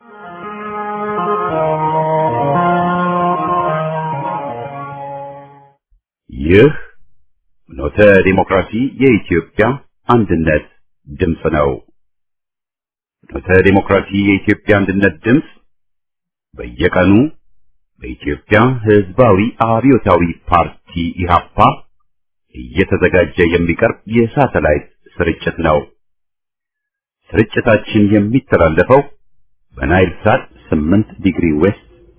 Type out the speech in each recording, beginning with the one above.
ይህ ኖተ ዲሞክራሲ የኢትዮጵያ አንድነት ድምጽ ነው። ኖተ ዲሞክራሲ የኢትዮጵያ አንድነት ድምጽ በየቀኑ በኢትዮጵያ ሕዝባዊ አብዮታዊ ፓርቲ ኢህአፓ እየተዘጋጀ የሚቀርብ የሳተላይት ስርጭት ነው። ስርጭታችን የሚተላለፈው በናይል ሳት 8 ዲግሪ ዌስት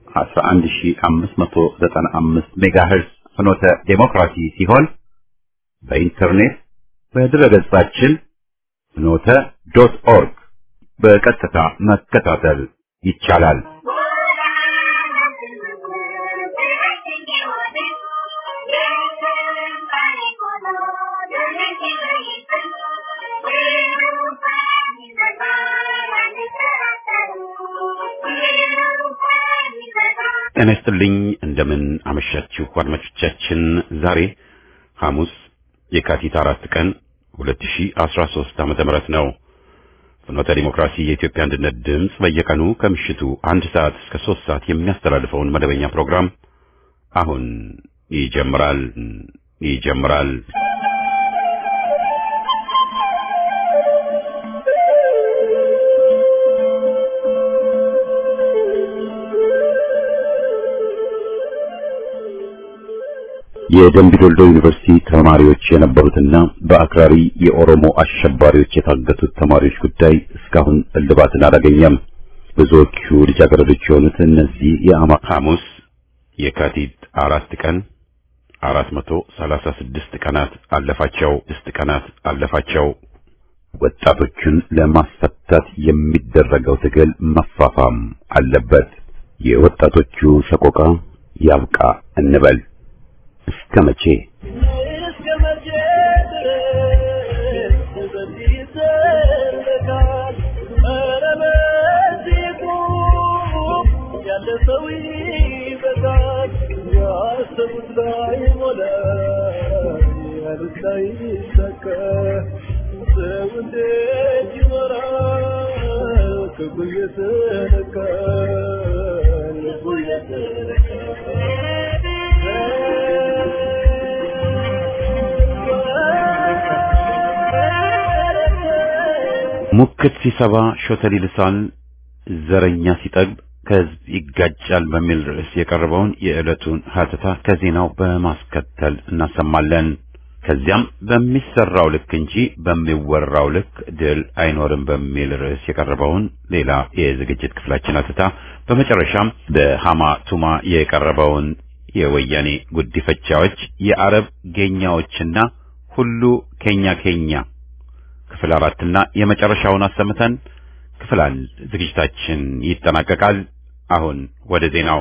11595 ሜጋሄርዝ ፍኖተ ዴሞክራሲ ሲሆን በኢንተርኔት በድረገጻችን ፍኖተ.ኦርግ በቀጥታ መከታተል ይቻላል። ጤና ይስጥልኝ እንደምን አመሻችሁ አድማጮቻችን። ዛሬ ሐሙስ የካቲት 4 ቀን 2013 ዓ.ም ነው። ፍኖተ ዲሞክራሲ የኢትዮጵያ አንድነት ድምጽ በየቀኑ ከምሽቱ 1 ሰዓት እስከ 3 ሰዓት የሚያስተላልፈውን መደበኛ ፕሮግራም አሁን ይጀምራል። የደምቢዶሎ ዩኒቨርሲቲ ተማሪዎች የነበሩትና በአክራሪ የኦሮሞ አሸባሪዎች የታገቱት ተማሪዎች ጉዳይ እስካሁን እልባትን አላገኘም። ብዙዎቹ ልጃገረዶች የሆኑት እነዚህ ሐሙስ የካቲት 4 ቀን 436 ቀናት አለፋቸው። ወጣቶችን ለማስፈታት የሚደረገው ትግል መፋፋም አለበት። የወጣቶቹ ሰቆቃ ያብቃ እንበል። እስከ መቼ ሙክት ሲሰባ ሾተል ይልሳል፣ ዘረኛ ሲጠግብ ከህዝብ ይጋጫል በሚል ርዕስ የቀረበውን የዕለቱን ሀተታ ከዜናው በማስከተል እናሰማለን። ከዚያም በሚሰራው ልክ እንጂ በሚወራው ልክ ድል አይኖርም በሚል ርዕስ የቀረበውን ሌላ የዝግጅት ክፍላችን ሀተታ፣ በመጨረሻም በሃማ ቱማ የቀረበውን የወያኔ ጉዲፈቻዎች የአረብ ጌኛዎችና ሁሉ ኬኛ ክፍል 4 እና የመጨረሻውን አሰምተን ክፍል 1 ዝግጅታችን ይጠናቀቃል። አሁን ወደ ዜናው።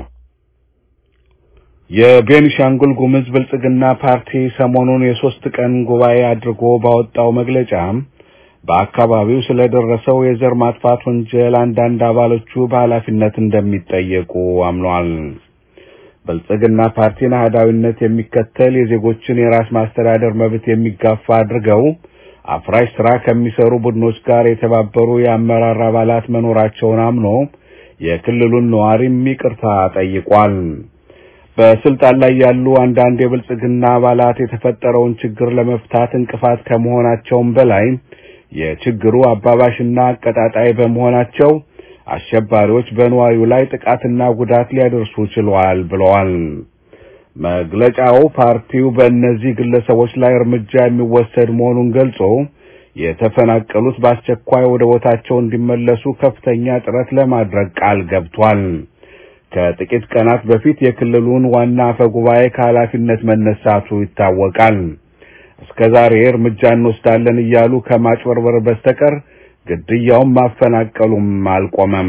የቤኒሻንጉል ጉሙዝ ብልጽግና ፓርቲ ሰሞኑን የ3 ቀን ጉባኤ አድርጎ ባወጣው መግለጫ በአካባቢው ስለደረሰው የዘር ማጥፋት ወንጀል አንዳንድ አባሎቹ በኃላፊነት እንደሚጠየቁ አምኗል። ብልጽግና ፓርቲን አህዳዊነት የሚከተል የዜጎችን የራስ ማስተዳደር መብት የሚጋፋ አድርገው አፍራሽ ስራ ከሚሰሩ ቡድኖች ጋር የተባበሩ የአመራር አባላት መኖራቸውን አምኖ የክልሉን ነዋሪም ይቅርታ ጠይቋል። በስልጣን ላይ ያሉ አንዳንድ የብልጽግና አባላት የተፈጠረውን ችግር ለመፍታት እንቅፋት ከመሆናቸውም በላይ የችግሩ አባባሽና አቀጣጣይ በመሆናቸው አሸባሪዎች በነዋሪው ላይ ጥቃትና ጉዳት ሊያደርሱ ችለዋል ብለዋል። መግለጫው ፓርቲው በእነዚህ ግለሰቦች ላይ እርምጃ የሚወሰድ መሆኑን ገልጾ የተፈናቀሉት በአስቸኳይ ወደ ቦታቸው እንዲመለሱ ከፍተኛ ጥረት ለማድረግ ቃል ገብቷል። ከጥቂት ቀናት በፊት የክልሉን ዋና አፈ ጉባኤ ከኃላፊነት መነሳቱ ይታወቃል። እስከዛሬ እርምጃ እንወስዳለን እያሉ ከማጭበርበር በስተቀር ግድያውም ማፈናቀሉም አልቆመም።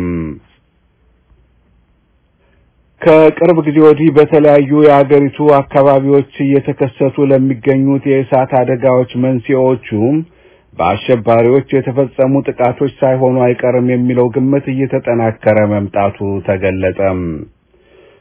ከቅርብ ጊዜ ወዲህ በተለያዩ የአገሪቱ አካባቢዎች እየተከሰቱ ለሚገኙት የእሳት አደጋዎች መንስኤዎቹ በአሸባሪዎች የተፈጸሙ ጥቃቶች ሳይሆኑ አይቀርም የሚለው ግምት እየተጠናከረ መምጣቱ ተገለጸ።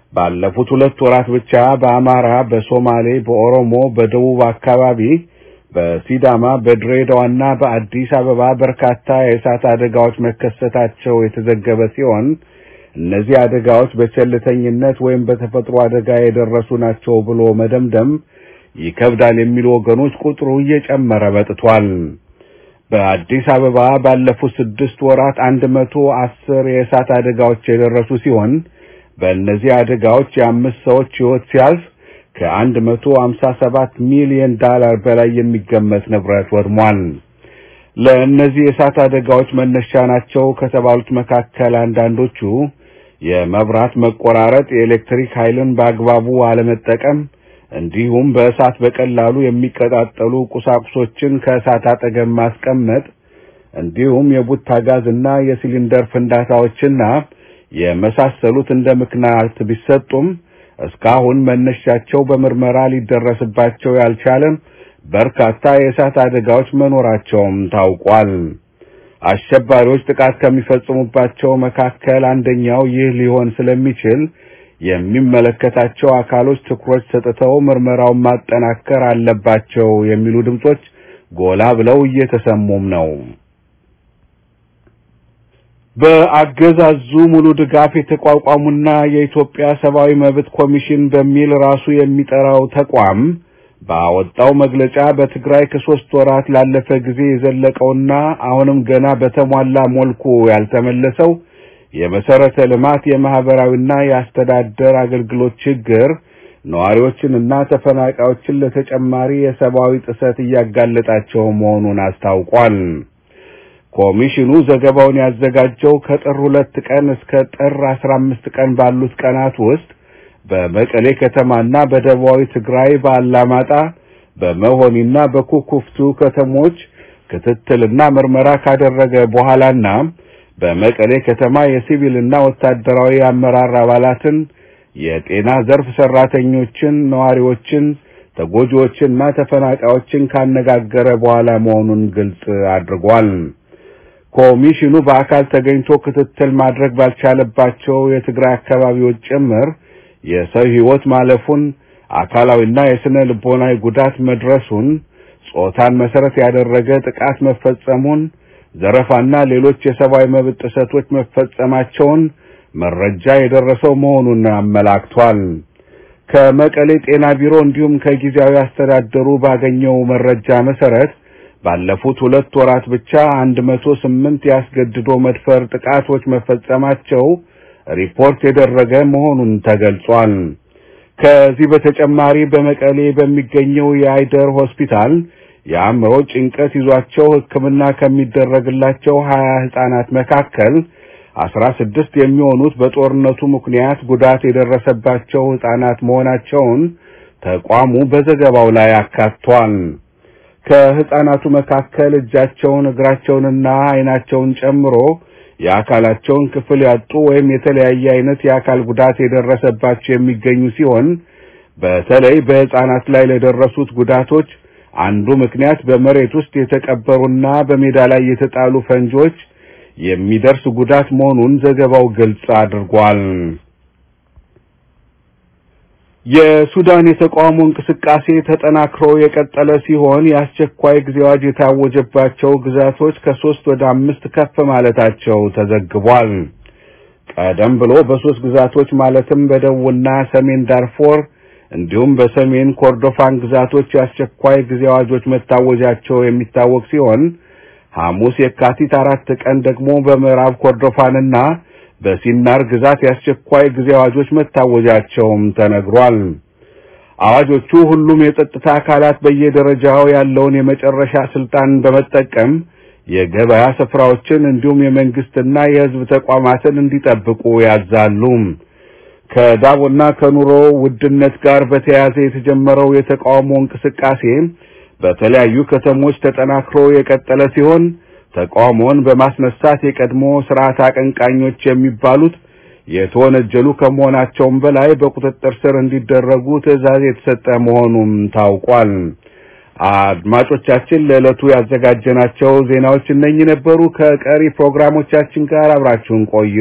ባለፉት 2 ወራት ብቻ በአማራ፣ በሶማሌ፣ በኦሮሞ፣ በደቡብ አካባቢ በሲዳማ በድሬዳዋና በአዲስ አበባ በርካታ የእሳት አደጋዎች መከሰታቸው የተዘገበ ሲሆን እነዚህ አደጋዎች በቸልተኝነት ወይም በተፈጥሮ አደጋ የደረሱ ናቸው ብሎ መደምደም ይከብዳል የሚሉ ወገኖች ቁጥሩ እየጨመረ መጥቷል። በአዲስ አበባ ባለፉት 6 ወራት 110 የእሳት አደጋዎች የደረሱ ሲሆን በእነዚህ አደጋዎች የ5 ሰዎች ሕይወት ሲያልፍ ከ157 ሚሊዮን ዶላር በላይ የሚገመት ንብረት ወድሟል። ለእነዚህ የእሳት አደጋዎች መነሻ ናቸው ከተባሉት መካከል አንዳንዶቹ የመብራት መቆራረጥ፣ የኤሌክትሪክ ኃይልን በአግባቡ አለመጠቀም፣ እንዲሁም በእሳት በቀላሉ የሚቀጣጠሉ ቁሳቁሶችን ከእሳት አጠገብ ማስቀመጥ፣ እንዲሁም የቡታ ጋዝና የሲሊንደር ፍንዳታዎችና የመሳሰሉት እንደ ምክንያት ቢሰጡም እስካሁን መነሻቸው በምርመራ ሊደረስባቸው ያልቻለም በርካታ የእሳት አደጋዎች መኖራቸውም ታውቋል። አሸባሪዎች ጥቃት ከሚፈጽሙባቸው መካከል አንደኛው ይህ ሊሆን ስለሚችል የሚመለከታቸው አካሎች ትኩረት ሰጥተው ምርመራውን ማጠናከር አለባቸው የሚሉ ድምጾች ጎላ ብለው እየተሰሙም ነው። በአገዛዙ ሙሉ ድጋፍ የተቋቋሙና የኢትዮጵያ ሰብአዊ መብት ኮሚሽን በሚል ራሱ የሚጠራው ተቋም ባወጣው መግለጫ በትግራይ ከ3 ወራት ላለፈ ጊዜ የዘለቀውና አሁንም ገና በተሟላ መልኩ ያልተመለሰው የመሰረተ ልማት የማህበራዊና የአስተዳደር አገልግሎት ችግር ነዋሪዎችንና ተፈናቃዮችን ለተጨማሪ የሰብአዊ ጥሰት እያጋለጣቸው መሆኑን አስታውቋል። ኮሚሽኑ ዘገባውን ያዘጋጀው ከጥር 2 ቀን እስከ ጥር 15 ቀን ባሉት ቀናት ውስጥ በመቀሌ ከተማና በደቡባዊ ትግራይ በአላማጣ በመሆኒና በኩኩፍቱ ከተሞች ክትትልና ምርመራ ካደረገ በኋላና በመቀሌ ከተማ የሲቪልና ወታደራዊ አመራር አባላትን፣ የጤና ዘርፍ ሰራተኞችን፣ ነዋሪዎችን፣ ተጎጂዎችንና ተፈናቃዮችን ካነጋገረ በኋላ መሆኑን ግልጽ አድርጓል። ኮሚሽኑ በአካል ተገኝቶ ክትትል ማድረግ ባልቻለባቸው የትግራይ አካባቢዎች ጭምር የሰው ሕይወት ማለፉን፣ አካላዊና የስነ ልቦናዊ ጉዳት መድረሱን፣ ጾታን መሰረት ያደረገ ጥቃት መፈጸሙን፣ ዘረፋና ሌሎች የሰብአዊ መብት ጥሰቶች መፈጸማቸውን መረጃ የደረሰው መሆኑን አመላክቷል። ከመቀሌ ጤና ቢሮ እንዲሁም ከጊዜያዊ አስተዳደሩ ባገኘው መረጃ መሰረት ባለፉት 2 ወራት ብቻ 108 ያስገድዶ መድፈር ጥቃቶች መፈጸማቸው ሪፖርት የተደረገ መሆኑን ተገልጿል። ከዚህ በተጨማሪ በመቀሌ በሚገኘው የአይደር ሆስፒታል የአእምሮ ጭንቀት ይዟቸው ሕክምና ከሚደረግላቸው 20 ህፃናት መካከል 16 የሚሆኑት በጦርነቱ ምክንያት ጉዳት የደረሰባቸው ህፃናት መሆናቸውን ተቋሙ በዘገባው ላይ አካቷል። ከህፃናቱ መካከል እጃቸውን፣ እግራቸውንና አይናቸውን ጨምሮ የአካላቸውን ክፍል ያጡ ወይም የተለያየ አይነት የአካል ጉዳት የደረሰባቸው የሚገኙ ሲሆን በተለይ በህፃናት ላይ ለደረሱት ጉዳቶች አንዱ ምክንያት በመሬት ውስጥ የተቀበሩና በሜዳ ላይ የተጣሉ ፈንጆች የሚደርስ ጉዳት መሆኑን ዘገባው ግልጽ አድርጓል። የሱዳን የተቃውሞ እንቅስቃሴ ተጠናክሮ የቀጠለ ሲሆን የአስቸኳይ ጊዜ አዋጅ የታወጀባቸው ግዛቶች ከ3 ወደ 5 ከፍ ማለታቸው ተዘግቧል። ቀደም ብሎ በ3 ግዛቶች ማለትም በደቡብና ሰሜን ዳርፎር እንዲሁም በሰሜን ኮርዶፋን ግዛቶች የአስቸኳይ ጊዜ አዋጆች መታወጃቸው የሚታወቅ ሲሆን ሐሙስ የካቲት 4 ቀን ደግሞ በምዕራብ ኮርዶፋንና በሲናር ግዛት የአስቸኳይ ጊዜ አዋጆች መታወጃቸውም ተነግሯል። አዋጆቹ ሁሉም የጸጥታ አካላት በየደረጃው ያለውን የመጨረሻ ስልጣን በመጠቀም የገበያ ስፍራዎችን እንዲሁም የመንግስትና የህዝብ ተቋማትን እንዲጠብቁ ያዛሉ። ከዳቦና ከኑሮ ውድነት ጋር በተያያዘ የተጀመረው የተቃውሞ እንቅስቃሴ በተለያዩ ከተሞች ተጠናክሮ የቀጠለ ሲሆን ተቃውሞን በማስነሳት የቀድሞ ስርዓት አቀንቃኞች የሚባሉት የተወነጀሉ ከመሆናቸውም በላይ በቁጥጥር ስር እንዲደረጉ ትዕዛዝ የተሰጠ መሆኑን ታውቋል። አድማጮቻችን ለዕለቱ ያዘጋጀናቸው ዜናዎች እነኚህ ነበሩ። ከቀሪ ፕሮግራሞቻችን ጋር አብራችሁን ቆዩ።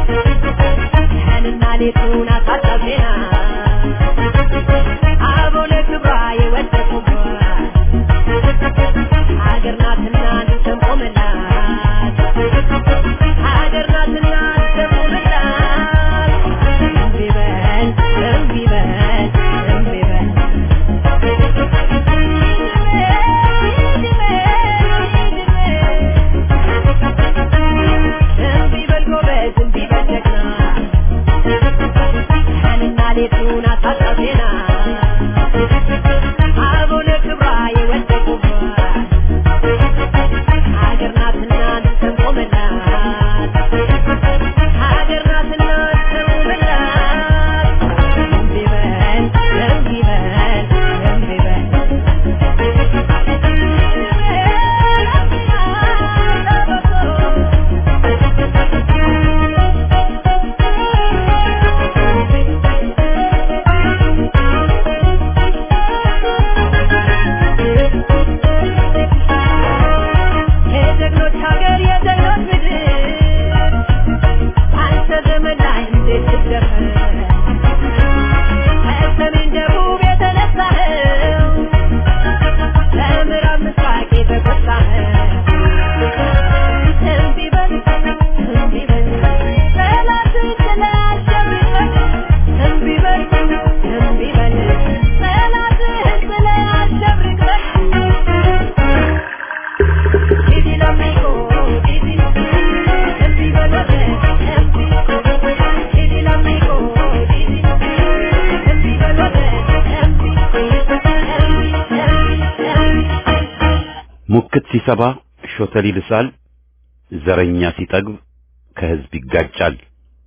ሌቱን አታጣብና አቦለ ሙክት ሲሰባ ሾተል ይልሳል፣ ዘረኛ ሲጠግብ ከህዝብ ይጋጫል።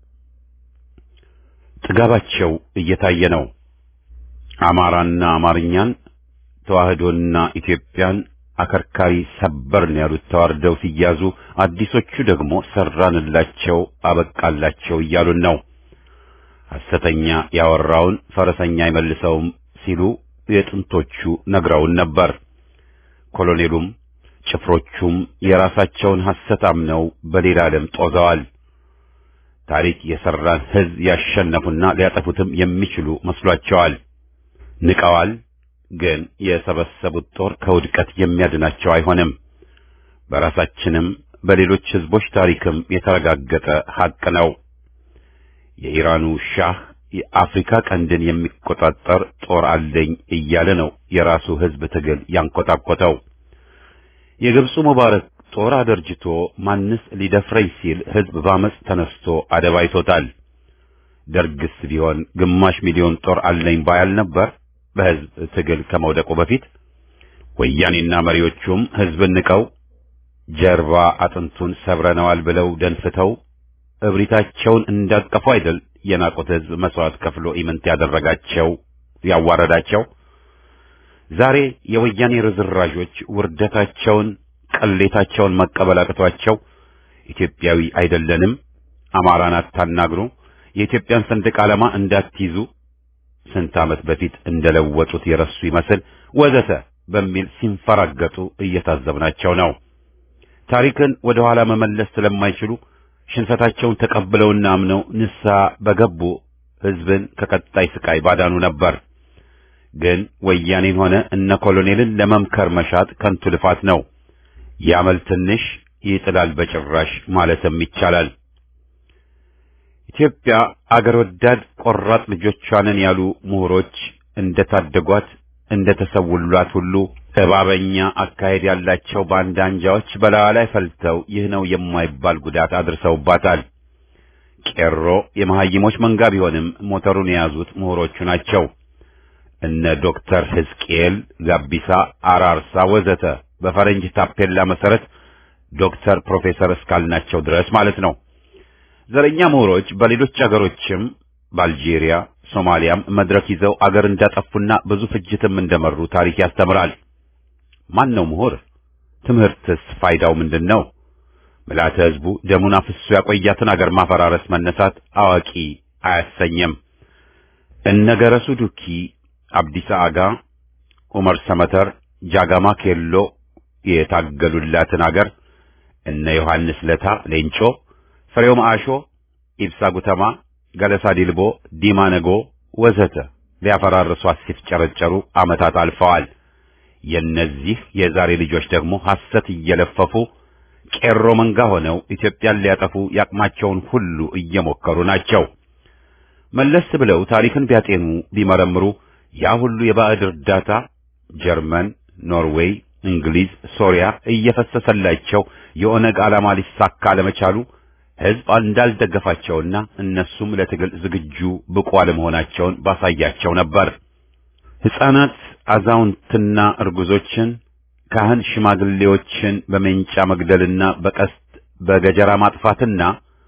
ጥጋባቸው እየታየ ነው። አማራና አማርኛን ተዋህዶና ኢትዮጵያን አከርካሪ ሰበርን ያሉት ተዋርደው ሲያዙ፣ አዲሶቹ ደግሞ ሰራንላቸው አበቃላቸው እያሉን ነው። ሐሰተኛ ያወራውን ፈረሰኛ አይመልሰውም ሲሉ የጥንቶቹ ነግረውን ነበር። ኮሎኔሉም ጭፍሮቹም የራሳቸውን ሐሰት አምነው በሌላ ዓለም ጦዘዋል። ታሪክ የሰራን ህዝብ ያሸነፉና ሊያጠፉትም የሚችሉ መስሏቸዋል። ንቀዋል። ግን የሰበሰቡት ጦር ከውድቀት የሚያድናቸው አይሆንም። በራሳችንም በሌሎች ህዝቦች ታሪክም የተረጋገጠ ሐቅ ነው። የኢራኑ ሻህ የአፍሪካ ቀንድን የሚቆጣጠር ጦር አለኝ እያለ ነው የራሱ ህዝብ ትግል ያንቆጣቆተው። የግብፁ ሙባረክ ጦር አደርጅቶ ማንስ ሊደፍረኝ ሲል ህዝብ ባመጽ ተነስቶ አደባይቶታል። ደርግስ ቢሆን ግማሽ ሚሊዮን ጦር አለኝ ባያል ነበር በህዝብ ትግል ከመውደቁ በፊት። ወያኔና መሪዎቹም ህዝብን ንቀው ጀርባ አጥንቱን ሰብረነዋል ብለው ደንፍተው እብሪታቸውን እንዳቀፉ አይደል የናቁት ህዝብ መስዋዕት ከፍሎ ኢምንት ያደረጋቸው ያዋረዳቸው። ዛሬ የወያኔ ርዝራዦች ውርደታቸውን ቅሌታቸውን መቀበል አቅቷቸው ኢትዮጵያዊ አይደለንም፣ አማራን አታናግሩ፣ የኢትዮጵያን ሰንደቅ ዓላማ እንዳትይዙ ስንት ዓመት በፊት እንደለወጡት የረሱ ይመስል ወዘተ በሚል ሲንፈራገጡ እየታዘብናቸው ነው። ታሪክን ወደ ኋላ መመለስ ስለማይችሉ ሽንፈታቸውን ተቀብለውና አምነው ንስሐ በገቡ ህዝብን ከቀጣይ ስቃይ ባዳኑ ነበር። ግን ወያኔን ሆነ እነ ኮሎኔልን ለመምከር መሻት ከንቱ ልፋት ነው። ያመል ትንሽ ይጥላል በጭራሽ ማለትም ይቻላል። ኢትዮጵያ አገር ወዳድ ቆራጥ ልጆቿንን ያሉ ምሁሮች እንደታደጓት እንደተሰውሏት ሁሉ እባበኛ አካሄድ ያላቸው ባንዳ አንጃዎች በላዋ ላይ ፈልተው ይህ ነው የማይባል ጉዳት አድርሰውባታል። ቄሮ የመሐይሞች መንጋ ቢሆንም ሞተሩን የያዙት ምሁሮቹ ናቸው። እነ ዶክተር ሕዝቅኤል ጋቢሳ፣ አራርሳ ወዘተ በፈረንጅ ታፔላ መሰረት ዶክተር ፕሮፌሰር እስካልናቸው ድረስ ማለት ነው። ዘረኛ ምሁሮች በሌሎች አገሮችም በአልጄሪያ፣ ሶማሊያም መድረክ ይዘው አገር እንዳጠፉና ብዙ ፍጅትም እንደመሩ ታሪክ ያስተምራል። ማን ነው ምሁር? ትምህርትስ ፋይዳው ምንድነው? ምልዓተ ሕዝቡ ደሙን አፍሶ ያቆያትን አገር ማፈራረስ መነሳት አዋቂ አያሰኝም። እነ ገረሱ ዱኪ፣ አብዲሳ አጋ፣ ዑመር ሰመተር፣ ጃጋማ ኬሎ የታገሉላትን አገር እነ ዮሐንስ ለታ ሌንጮ፣ ፍሬው ማአሾ፣ ኢብሳ ጉተማ፣ ገለሳ ዲልቦ፣ ዲማ ነጎ ወዘተ ሊያፈራርሷት ሲፍጨረጨሩ ዓመታት አልፈዋል። የነዚህ የዛሬ ልጆች ደግሞ ሐሰት እየለፈፉ ቄሮ መንጋ ሆነው ኢትዮጵያን ሊያጠፉ ያቅማቸውን ሁሉ እየሞከሩ ናቸው። መለስ ብለው ታሪክን ቢያጤኑ ቢመረምሩ ያ ሁሉ የባዕድ እርዳታ ጀርመን፣ ኖርዌይ፣ እንግሊዝ፣ ሶሪያ እየፈሰሰላቸው የኦነግ ዓላማ ሊሳካ ለመቻሉ ሕዝብ እንዳልደገፋቸውና እነሱም ለትግል ዝግጁ ብቁ አለመሆናቸውን ባሳያቸው ነበር። ሕፃናት፣ አዛውንትና እርጉዞችን፣ ካህን ሽማግሌዎችን በሜንጫ መግደልና በቀስት በገጀራ ማጥፋትና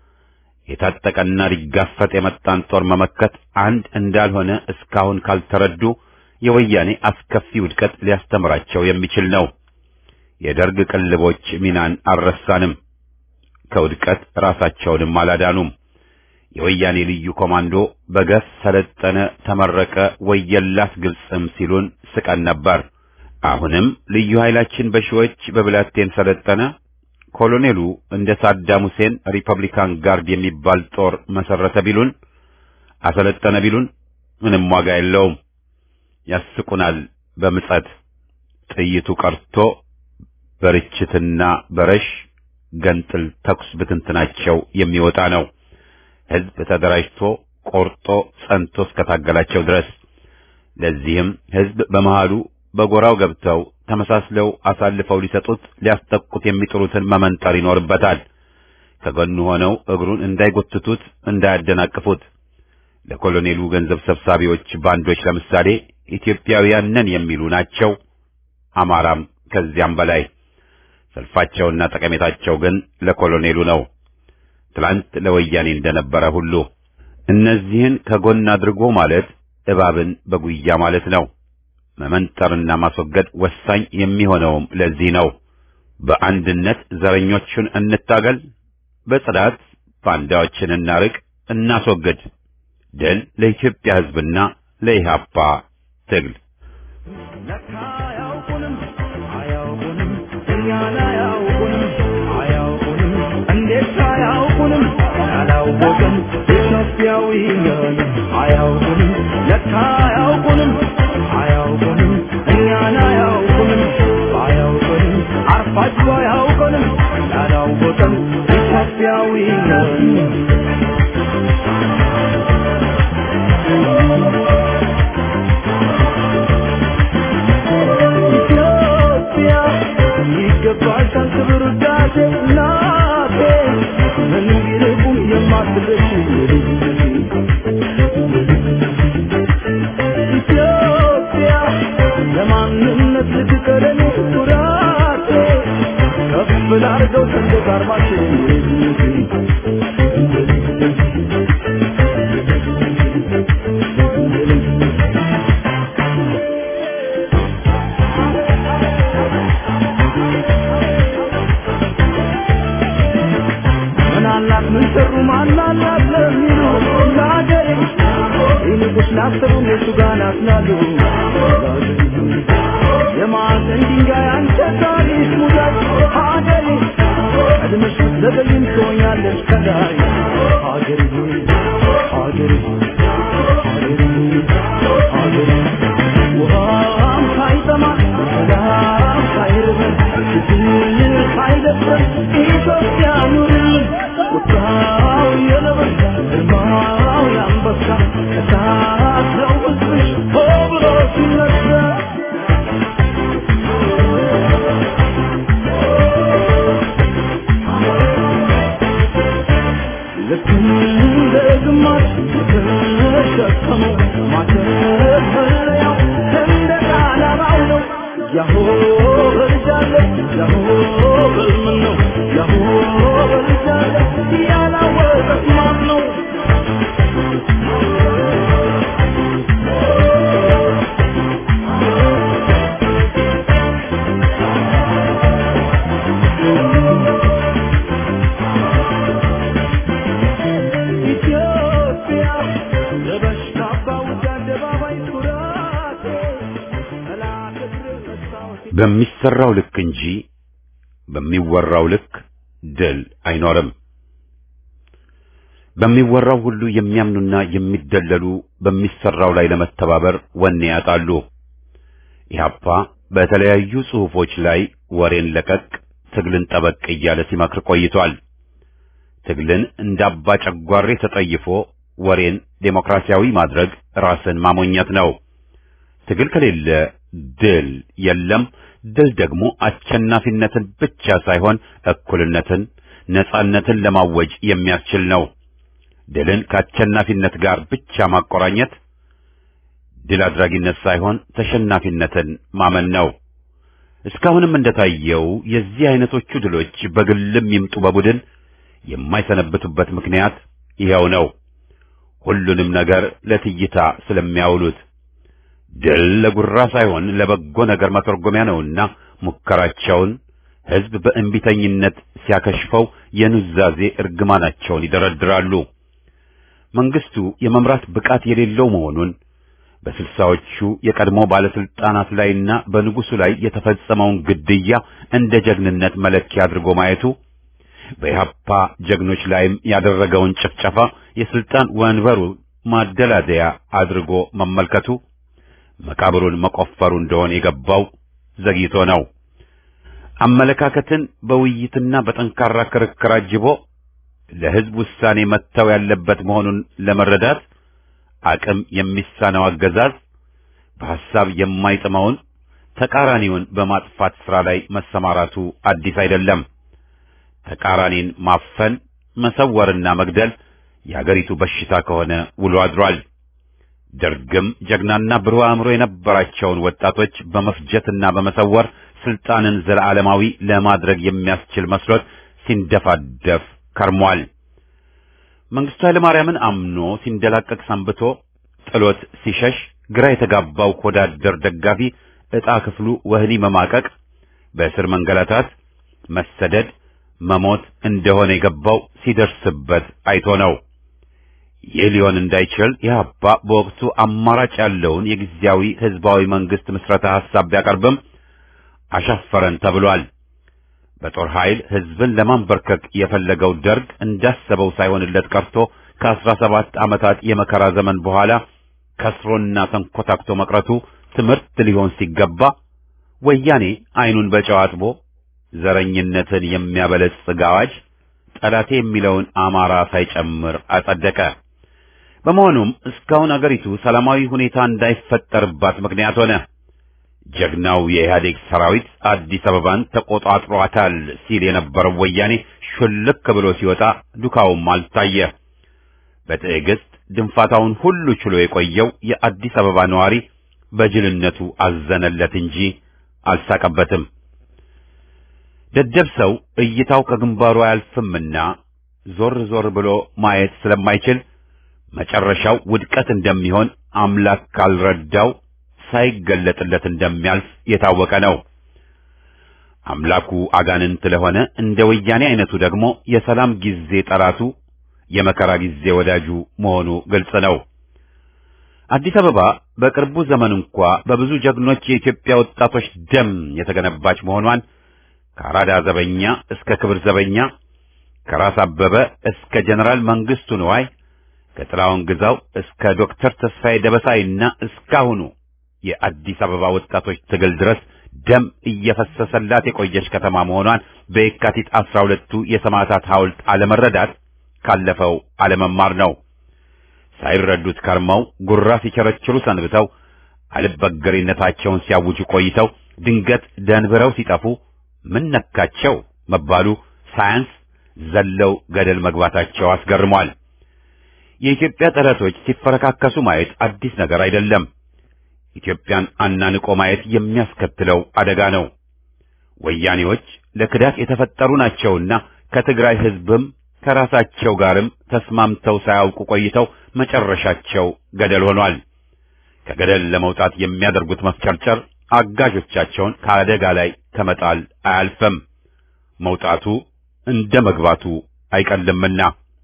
የታጠቀና ሊጋፈጥ የመጣን ጦር መመከት አንድ እንዳልሆነ እስካሁን ካልተረዱ የወያኔ አስከፊ ውድቀት ሊያስተምራቸው የሚችል ነው። የደርግ ቅልቦች ሚናን አልረሳንም። ከውድቀት ራሳቸውንም አላዳኑም። የወያኔ ልዩ ኮማንዶ በገፍ ሰለጠነ፣ ተመረቀ፣ ወየላት ግብጽም ሲሉን ስቀን ነበር። አሁንም ልዩ ኃይላችን በሺዎች በብላቴን ሰለጠነ፣ ኮሎኔሉ እንደ ሳዳም ሁሴን ሪፐብሊካን ጋርድ የሚባል ጦር መሰረተ ቢሉን፣ አሰለጠነ ቢሉን ምንም ዋጋ የለውም። ያስቁናል በምጸት ጥይቱ ቀርቶ በርችትና በረሽ ገንጥል ተኩስ ብትንትናቸው የሚወጣ ነው። ሕዝብ ተደራጅቶ ቆርጦ ጸንቶ እስከታገላቸው ድረስ። ለዚህም ሕዝብ በመሃሉ በጎራው ገብተው ተመሳስለው አሳልፈው ሊሰጡት ሊያስጠቁት የሚጥሩትን መመንጠር ይኖርበታል። ከጎኑ ሆነው እግሩን እንዳይጎትቱት እንዳያደናቅፉት። ለኮሎኔሉ ገንዘብ ሰብሳቢዎች ባንዶች ለምሳሌ ኢትዮጵያውያን ነን የሚሉ ናቸው። አማራም ከዚያም በላይ። ሰልፋቸውና ጠቀሜታቸው ግን ለኮሎኔሉ ነው። ትላንት ለወያኔ እንደነበረ ሁሉ እነዚህን ከጎን አድርጎ ማለት እባብን በጉያ ማለት ነው። መመንጠርና ማስወገድ ወሳኝ የሚሆነውም ለዚህ ነው። በአንድነት ዘረኞቹን እንታገል፣ በጽዳት ባንዳዎችን እናርቅ፣ እናስወግድ። ድል ለኢትዮጵያ ሕዝብና ለኢህአፓ ትግል። አላወቅም ኢትዮጵያዊ ነን አያውቁንም ለካ አያውቁንም አያውቁንም እኛን አያውቁንም አያውቁንም አርፋጅ አያውቁንም ያላወቅም ኢትዮጵያዊ ነን ኢትዮጵያ ይገባሻል ክብር ውዳሴ እናቴ ምን ቢርቁም የማትደርሺ ኢትዮጵያ ለማንነት ልትቀረኒ ኩራቴ ከፍ ላርገው ሰንደቅ ዓርማችን ምን ሰሩ ማናላት ለሚሉ ለአገሬ ይልቁስ ላሰሩ እነሱ ጋር ናትናሉ የማዕዘን ድንጋይ አንተ ታሪክ ሙዳይ ሀገሬ ቀድመሽ ብትዘገይም ትሆኛለሽ ከላይ ሀገሬ ሀገሬ ሀገሬ ሀገሬ ውሃም ሳይጠማ ሰላም ሳይርበን ችግር ሳይደፍረን ኢትዮጵያ ኑርልን ቁጣው የነበሳ እርማው ያንበሳ እሳት ነው ሕዝብሽ ሆ ብሎ ሲነሳ ልክ እንደ ግማሽ የተሸከመው ማተፈለያው ሰንደቅ ዓላማው ነው ያሆ በልጃለ ያሆ በልምን ነው ያሆ በልጃለ ያላወቀት ማን ነው ኢትዮጵያ ለበሽታ ባውጃ አደባባይ ኩራቴ በሚሰራው ልክ እንጂ በሚወራው ልክ ድል አይኖርም። በሚወራው ሁሉ የሚያምኑና የሚደለሉ በሚሰራው ላይ ለመተባበር ወኔ ያጣሉ። ኢህአፓ በተለያዩ ጽሑፎች ላይ ወሬን ለቀቅ ትግልን ጠበቅ እያለ ሲመክር ቆይቷል። ትግልን እንዳባ ጨጓሬ ተጠይፎ ወሬን ዴሞክራሲያዊ ማድረግ ራስን ማሞኘት ነው። ትግል ከሌለ ድል የለም። ድል ደግሞ አሸናፊነትን ብቻ ሳይሆን እኩልነትን፣ ነጻነትን ለማወጅ የሚያስችል ነው። ድልን ከአሸናፊነት ጋር ብቻ ማቆራኘት ድል አድራጊነት ሳይሆን ተሸናፊነትን ማመን ነው። እስካሁንም እንደታየው የዚህ አይነቶቹ ድሎች በግልም ይምጡ በቡድን የማይሰነብቱበት ምክንያት ይሄው ነው። ሁሉንም ነገር ለትይታ ስለሚያውሉት ድል ለጉራ ሳይሆን ለበጎ ነገር መተርጎሚያ ነውና ሙከራቸውን ሕዝብ በእንቢተኝነት ሲያከሽፈው የኑዛዜ እርግማናቸውን ይደረድራሉ። መንግስቱ የመምራት ብቃት የሌለው መሆኑን በስልሳዎቹ የቀድሞ ባለስልጣናት ላይና በንጉሱ ላይ የተፈጸመውን ግድያ እንደ ጀግንነት መለኪያ አድርጎ ማየቱ፣ በኢህአፓ ጀግኖች ላይም ያደረገውን ጭፍጨፋ የስልጣን ወንበሩ ማደላደያ አድርጎ መመልከቱ መቃብሩን መቆፈሩ እንደሆነ የገባው ዘግይቶ ነው። አመለካከትን በውይይትና በጠንካራ ክርክር አጅቦ ለህዝብ ውሳኔ መተው ያለበት መሆኑን ለመረዳት አቅም የሚሳነው አገዛዝ በሐሳብ የማይጥመውን ተቃራኒውን በማጥፋት ሥራ ላይ መሰማራቱ አዲስ አይደለም። ተቃራኒን ማፈን፣ መሰወርና መግደል የአገሪቱ በሽታ ከሆነ ውሎ አድሯል። ደርግም ጀግናና ብሩህ አእምሮ የነበራቸውን ወጣቶች በመፍጀትና በመሰወር ስልጣንን ዘላለማዊ ለማድረግ የሚያስችል መስሎት ሲንደፋደፍ ከርሟል። መንግስቱ ኃይለማርያምን አምኖ ሲንደላቀቅ ሰንብቶ ጥሎት ሲሸሽ ግራ የተጋባው ወዳደር ደጋፊ ዕጣ ክፍሉ ወህኒ መማቀቅ፣ በእስር መንገላታት፣ መሰደድ፣ መሞት እንደሆነ የገባው ሲደርስበት አይቶ ነው። ይህ ሊሆን እንዳይችል ኢህአፓ በወቅቱ አማራጭ ያለውን የጊዜያዊ ህዝባዊ መንግስት ምስረታ ሐሳብ ቢያቀርብም አሻፈረን ተብሏል። በጦር ኃይል ህዝብን ለማንበርከክ የፈለገው ደርግ እንዳሰበው ሳይሆንለት ቀርቶ ከ17 ዓመታት የመከራ ዘመን በኋላ ከስሮና ተንኮታክቶ መቅረቱ ትምህርት ሊሆን ሲገባ ወያኔ አይኑን በጨው አጥቦ ዘረኝነትን የሚያበለጽግ አዋጅ ጠላቴ የሚለውን አማራ ሳይጨምር አጸደቀ። በመሆኑም እስካሁን አገሪቱ ሰላማዊ ሁኔታ እንዳይፈጠርባት ምክንያት ሆነ። ጀግናው የኢህአዴግ ሰራዊት አዲስ አበባን ተቆጣጥሯታል ሲል የነበረው ወያኔ ሹልክ ብሎ ሲወጣ ዱካውም አልታየ። በትዕግስት ድንፋታውን ሁሉ ችሎ የቆየው የአዲስ አበባ ነዋሪ በጅልነቱ አዘነለት እንጂ አልሳቀበትም። ደደብ ሰው እይታው ከግንባሩ አያልፍምና ዞር ዞር ብሎ ማየት ስለማይችል መጨረሻው ውድቀት እንደሚሆን አምላክ ካልረዳው ሳይገለጥለት እንደሚያልፍ የታወቀ ነው። አምላኩ አጋንንት ለሆነ እንደ ወያኔ አይነቱ ደግሞ የሰላም ጊዜ ጠላቱ፣ የመከራ ጊዜ ወዳጁ መሆኑ ግልጽ ነው። አዲስ አበባ በቅርቡ ዘመን እንኳ በብዙ ጀግኖች የኢትዮጵያ ወጣቶች ደም የተገነባች መሆኗን ከአራዳ ዘበኛ እስከ ክብር ዘበኛ፣ ከራስ አበበ እስከ ጀነራል መንግስቱ ንዋይ፣ ከጥላውን ግዛው እስከ ዶክተር ተስፋዬ ደበሳይና እስካሁኑ የአዲስ አበባ ወጣቶች ትግል ድረስ ደም እየፈሰሰላት የቆየች ከተማ መሆኗን በየካቲት 12ቱ የሰማዕታት ሐውልት አለመረዳት ካለፈው አለመማር ነው። ሳይረዱት ከርመው ጉራ ሲቸረችሩ ሰንብተው አልበገሪነታቸውን ሲያውጁ ቆይተው ድንገት ደንብረው ሲጠፉ ምን ነካቸው መባሉ ሳያንስ ዘለው ገደል መግባታቸው አስገርሟል። የኢትዮጵያ ጠላቶች ሲፈረካከሱ ማየት አዲስ ነገር አይደለም። ኢትዮጵያን አናንቆ ማየት የሚያስከትለው አደጋ ነው። ወያኔዎች ለክዳት የተፈጠሩ ናቸውና ከትግራይ ሕዝብም ከራሳቸው ጋርም ተስማምተው ሳያውቁ ቆይተው መጨረሻቸው ገደል ሆኗል። ከገደል ለመውጣት የሚያደርጉት መፍጨርጨር አጋዦቻቸውን ከአደጋ ላይ ከመጣል አያልፈም። መውጣቱ እንደ መግባቱ አይቀልምና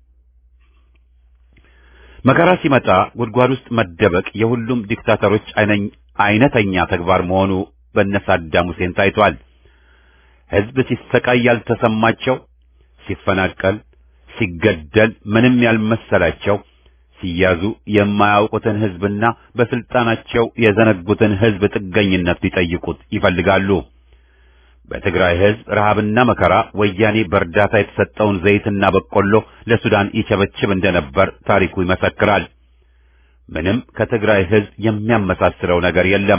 መከራ ሲመጣ ጉድጓድ ውስጥ መደበቅ የሁሉም ዲክታተሮች አይነተኛ ተግባር መሆኑ በነሳዳም ሁሴን ታይቷል። ሕዝብ ሲሰቃይ ያልተሰማቸው፣ ሲፈናቀል፣ ሲገደል ምንም ያልመሰላቸው ሲያዙ የማያውቁትን ህዝብና በስልጣናቸው የዘነጉትን ህዝብ ጥገኝነት ሊጠይቁት ይፈልጋሉ። በትግራይ ህዝብ ረሃብና መከራ ወያኔ በእርዳታ የተሰጠውን ዘይትና በቆሎ ለሱዳን ይቸበችብ እንደነበር ታሪኩ ይመሰክራል። ምንም ከትግራይ ህዝብ የሚያመሳስለው ነገር የለም።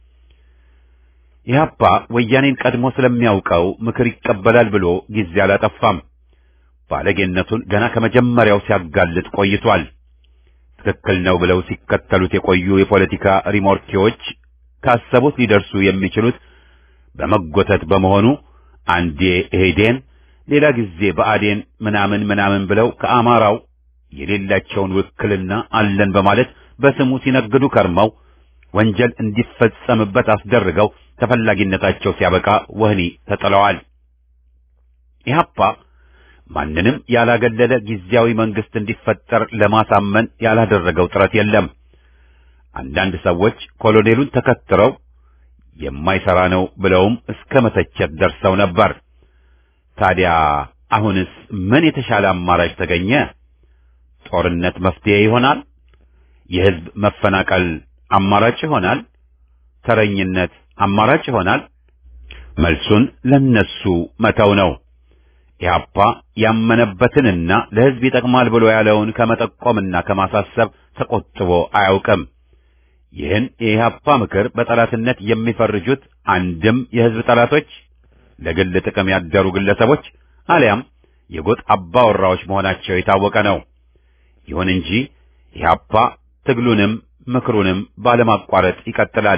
ኢህአፓ ወያኔን ቀድሞ ስለሚያውቀው ምክር ይቀበላል ብሎ ጊዜ አላጠፋም። ባለጌነቱን ገና ከመጀመሪያው ሲያጋልጥ ቆይቷል። ትክክል ነው ብለው ሲከተሉት የቆዩ የፖለቲካ ሪሞርኪዎች ካሰቡት ሊደርሱ የሚችሉት በመጎተት በመሆኑ አንዴ ኢህዴን ሌላ ጊዜ በአዴን ምናምን ብለው ከአማራው የሌላቸውን ውክልና አለን በማለት በስሙ ሲነግዱ ከርመው ወንጀል እንዲፈጸምበት አስደርገው ተፈላጊነታቸው ሲያበቃ ወህኒ ተጥለዋል። ኢህአፓ ማንንም ያላገለለ ጊዜያዊ መንግስት እንዲፈጠር ለማሳመን ያላደረገው ጥረት የለም። አንዳንድ ሰዎች ኮሎኔሉን ተከትረው የማይሰራ ነው ብለውም እስከ መተቸት ደርሰው ነበር። ታዲያ አሁንስ ምን የተሻለ አማራጭ ተገኘ? ጦርነት መፍትሄ ይሆናል? የህዝብ መፈናቀል አማራጭ ይሆናል? ተረኝነት አማራጭ ይሆናል? መልሱን ለነሱ መተው ነው። ኢህአፓ ያመነበትንና ለህዝብ ይጠቅማል ብሎ ያለውን ከመጠቆምና ከማሳሰብ ተቆጥቦ አያውቅም። ይህን የኢህአፓ ምክር በጠላትነት የሚፈርጁት አንድም የህዝብ ጠላቶች፣ ለግል ጥቅም ያደሩ ግለሰቦች አሊያም የጎጥ አባወራዎች መሆናቸው የታወቀ ነው። ይሁን እንጂ ኢህአፓ ትግሉንም ምክሩንም ባለማቋረጥ ይቀጥላል።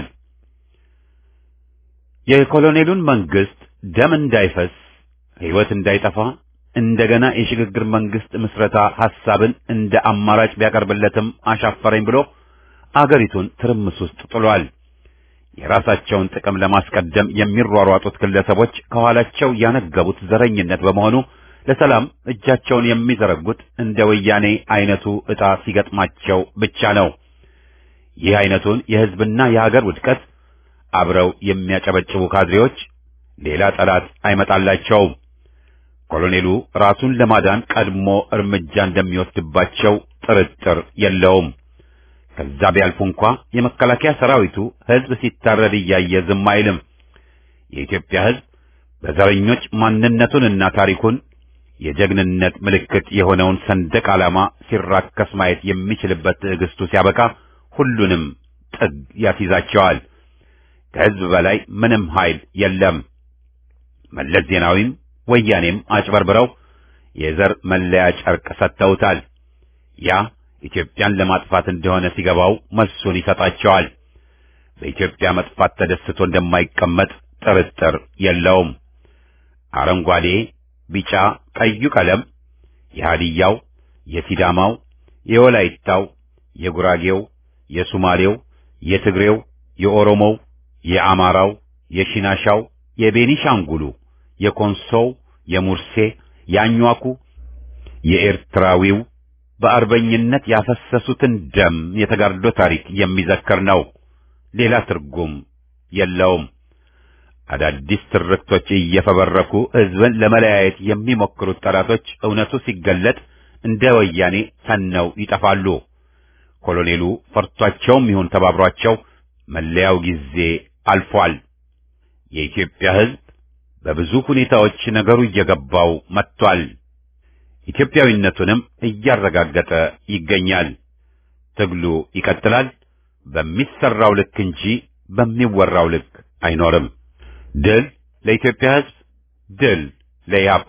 የኮሎኔሉን መንግስት ደም እንዳይፈስ ህይወት እንዳይጠፋ እንደገና የሽግግር መንግስት ምስረታ ሐሳብን እንደ አማራጭ ቢያቀርብለትም አሻፈረኝ ብሎ አገሪቱን ትርምስ ውስጥ ጥሏል። የራሳቸውን ጥቅም ለማስቀደም የሚሯሯጡት ግለሰቦች ከኋላቸው ያነገቡት ዘረኝነት በመሆኑ ለሰላም እጃቸውን የሚዘረጉት እንደ ወያኔ አይነቱ ዕጣ ሲገጥማቸው ብቻ ነው። ይህ አይነቱን የህዝብና የሀገር ውድቀት አብረው የሚያጨበጭቡ ካድሬዎች ሌላ ጠላት አይመጣላቸውም። ኮሎኔሉ ራሱን ለማዳን ቀድሞ እርምጃ እንደሚወስድባቸው ጥርጥር የለውም። ከዛ ቢያልፉ እንኳ የመከላከያ ሰራዊቱ ህዝብ ሲታረድ እያየ ዝም አይልም። የኢትዮጵያ ህዝብ በዘረኞች ማንነቱንና ታሪኩን የጀግንነት ምልክት የሆነውን ሰንደቅ ዓላማ ሲራከስ ማየት የሚችልበት ትዕግስቱ ሲያበቃ ሁሉንም ጥግ ያስይዛቸዋል። ከህዝብ በላይ ምንም ኃይል የለም። መለስ ዜናዊም ወያኔም አጭበርብረው የዘር መለያ ጨርቅ ሰጥተውታል። ያ ኢትዮጵያን ለማጥፋት እንደሆነ ሲገባው መልሱን ይሰጣቸዋል። በኢትዮጵያ መጥፋት ተደስቶ እንደማይቀመጥ ጥርጥር የለውም። አረንጓዴ፣ ቢጫ፣ ቀዩ ቀለም የሃዲያው፣ የሲዳማው፣ የወላይታው፣ የጉራጌው፣ የሱማሌው፣ የትግሬው፣ የኦሮሞው፣ የአማራው፣ የሺናሻው፣ የቤኒሻንጉሉ፣ የኮንሶው፣ የሙርሴ፣ የአኟኩ፣ የኤርትራዊው በአርበኝነት ያፈሰሱትን ደም የተጋድሎ ታሪክ የሚዘክር ነው። ሌላ ትርጉም የለውም። አዳዲስ ትርክቶች እየፈበረኩ ህዝብን ለመለያየት የሚሞክሩት ጠላቶች እውነቱ ሲገለጥ እንደ ወያኔ ተነው ይጠፋሉ። ኮሎኔሉ ፈርቷቸውም ይሁን ተባብሯቸው መለያው ጊዜ አልፏል። የኢትዮጵያ ህዝብ በብዙ ሁኔታዎች ነገሩ እየገባው መጥቷል። ኢትዮጵያዊነቱንም እያረጋገጠ ይገኛል። ትግሉ ይቀጥላል። በሚሰራው ልክ እንጂ በሚወራው ልክ አይኖርም። ድል ለኢትዮጵያ ህዝብ፣ ድል ለኢህአፓ።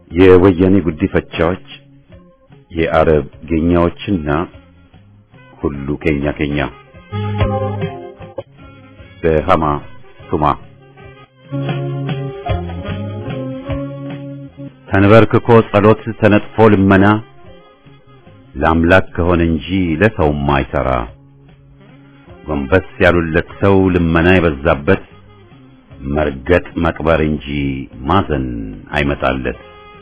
የወያኔ ጉዲፈቻዎች የአረብ ጌኛዎችና ሁሉ ኬኛ ኬኛ በሃማ ቱማ ተንበርክኮ ጸሎት ተነጥፎ ልመና ለአምላክ ከሆነ እንጂ ለሰውም አይሰራ ጎንበስ ያሉለት ሰው ልመና የበዛበት መርገጥ መቅበር እንጂ ማዘን አይመጣለት።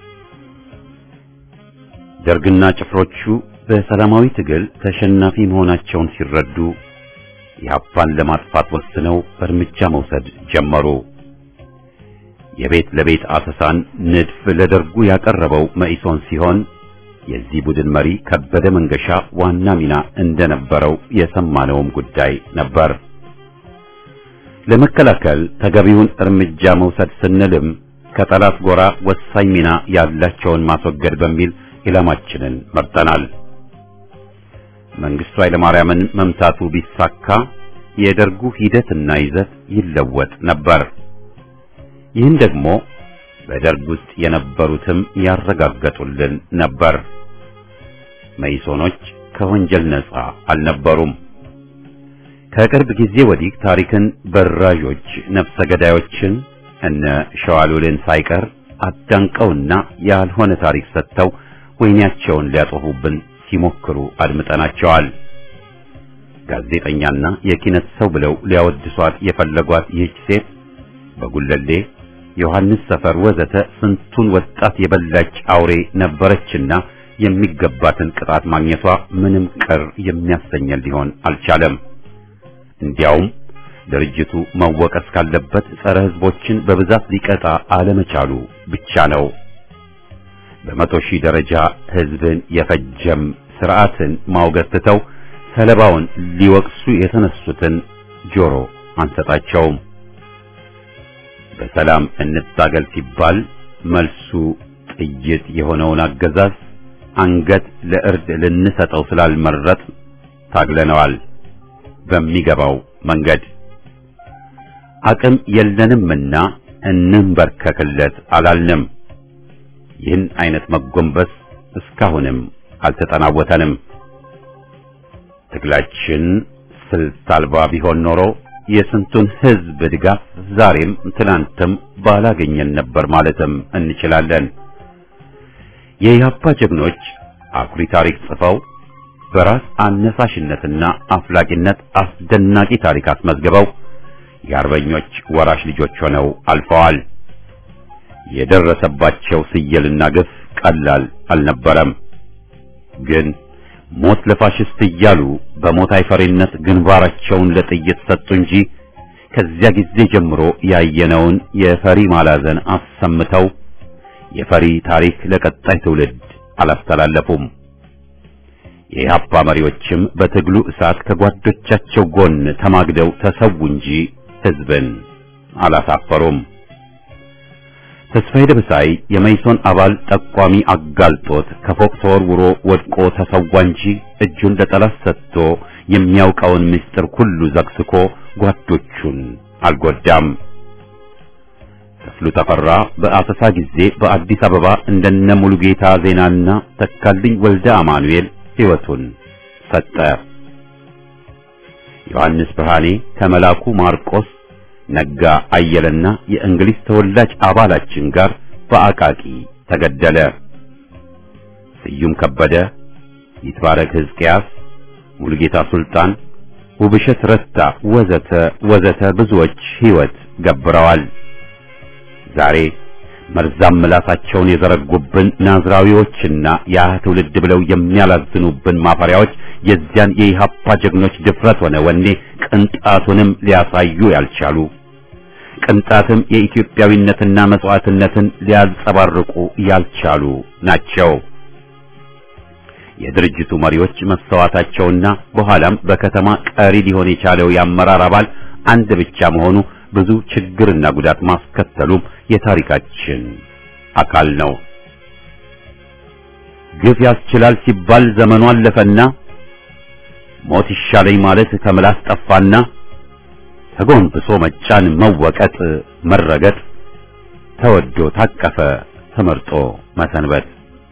ደርግና ጭፍሮቹ በሰላማዊ ትግል ተሸናፊ መሆናቸውን ሲረዱ ኢህአፓን ለማጥፋት ወስነው እርምጃ መውሰድ ጀመሩ። የቤት ለቤት አሰሳን ንድፍ ለደርጉ ያቀረበው መኢሶን ሲሆን የዚህ ቡድን መሪ ከበደ መንገሻ ዋና ሚና እንደነበረው የሰማነውም ጉዳይ ነበር። ለመከላከል ተገቢውን እርምጃ መውሰድ ስንልም ከጠላት ጎራ ወሳኝ ሚና ያላቸውን ማስወገድ በሚል ኢላማችንን መርጠናል። መንግስቱ ኃይለማርያምን መምታቱ ቢሳካ የደርጉ ሂደትና ይዘት ይለወጥ ነበር። ይህን ደግሞ በደርግ ውስጥ የነበሩትም ያረጋገጡልን ነበር። መኢሶኖች ከወንጀል ነፃ አልነበሩም። ከቅርብ ጊዜ ወዲህ ታሪክን በራዦች ነፍሰ ገዳዮችን እነ ሸዋሉልን ሳይቀር አዳንቀውና ያልሆነ ታሪክ ሰጥተው ወይናቸውን ሊያጠፉብን ሲሞክሩ አድምጠናቸዋል። ጋዜጠኛና የኪነት ሰው ብለው ሊያወድሷት የፈለጓት ይህች ሴት በጉለሌ ዮሐንስ ሰፈር ወዘተ ስንቱን ወጣት የበላች አውሬ ነበረችና የሚገባትን ቅጣት ማግኘቷ ምንም ቅር የሚያሰኘን ሊሆን አልቻለም። እንዲያውም ድርጅቱ መወቀስ ካለበት ጸረ ሕዝቦችን በብዛት ሊቀጣ አለመቻሉ ብቻ ነው። በመቶ ሺህ ደረጃ ሕዝብን የፈጀም ስርዓትን ማውገዝ ትተው ሰለባውን ሊወቅሱ የተነሱትን ጆሮ አንሰጣቸውም። በሰላም እንታገል ሲባል መልሱ ጥይት የሆነውን አገዛዝ አንገት ለእርድ ልንሰጠው ስላልመረጥ ታግለነዋል። በሚገባው መንገድ አቅም የለንምና እንንበርከክለት አላልንም። ይህን አይነት መጎንበስ እስካሁንም አልተጠናወተንም። ትግላችን ስልት አልባ ቢሆን ኖሮ የስንቱን ሕዝብ ድጋፍ ዛሬም ትናንትም ባላገኘን ነበር ማለትም እንችላለን። የኢህአፓ ጀግኖች አኩሪ ታሪክ ጽፈው በራስ አነሳሽነትና አፍላቂነት አስደናቂ ታሪክ አስመዝግበው የአርበኞች ወራሽ ልጆች ሆነው አልፈዋል። የደረሰባቸው ስየልና ግፍ ቀላል አልነበረም። ግን ሞት ለፋሽስት እያሉ በሞት አይፈሪነት ግንባራቸውን ለጥይት ሰጡ እንጂ ከዚያ ጊዜ ጀምሮ ያየነውን የፈሪ ማላዘን አሰምተው የፈሪ ታሪክ ለቀጣይ ትውልድ አላስተላለፉም። የኢህአፓ መሪዎችም በትግሉ እሳት ከጓዶቻቸው ጎን ተማግደው ተሰዉ እንጂ ሕዝብን አላሳፈሩም። ተስፋዬ ደበሳይ የመኢሶን አባል ጠቋሚ አጋልጦት ከፎቅ ተወርውሮ ወድቆ ተሰዋ እንጂ እጁን ለጠላት ሰጥቶ የሚያውቀውን ምስጢር ሁሉ ዘግስኮ ጓዶቹን አልጎዳም። ክፍሉ ተፈራ በአሰሳ ጊዜ በአዲስ አበባ እንደነ ሙሉጌታ ዜናና ተካልኝ ወልደ አማኑኤል ሕይወቱን ሰጠ። ዮሐንስ ብርሃኔ ከመላኩ ማርቆስ ነጋ አየለና የእንግሊዝ ተወላጅ አባላችን ጋር በአቃቂ ተገደለ። ስዩም ከበደ፣ ይትባረክ ሕዝቅያስ፣ ሙሉጌታ ሱልጣን፣ ውብሸት ረታ ወዘተ ወዘተ ብዙዎች ሕይወት ገብረዋል። ዛሬ መርዛም ምላሳቸውን የዘረጉብን ናዝራዊዎችና ያ ትውልድ ብለው የሚያላዝኑብን ማፈሪያዎች የዚያን የኢህአፓ ጀግኖች ድፍረት ሆነ ወኔ ቅንጣቱንም ሊያሳዩ ያልቻሉ፣ ቅንጣትም የኢትዮጵያዊነትና መስዋዕትነትን ሊያንጸባርቁ ያልቻሉ ናቸው። የድርጅቱ መሪዎች መሰዋታቸውና በኋላም በከተማ ቀሪ ሊሆን የቻለው የአመራር አባል አንድ ብቻ መሆኑ ብዙ ችግርና ጉዳት ማስከተሉም የታሪካችን አካል ነው። ግፍ ያስችላል ሲባል ዘመኑ አለፈና ሞት ይሻለኝ ማለት ከምላስ ጠፋና ተጎንብሶ መጫን፣ መወቀጥ፣ መረገጥ ተወዶ ታቀፈ ተመርጦ መሰንበት።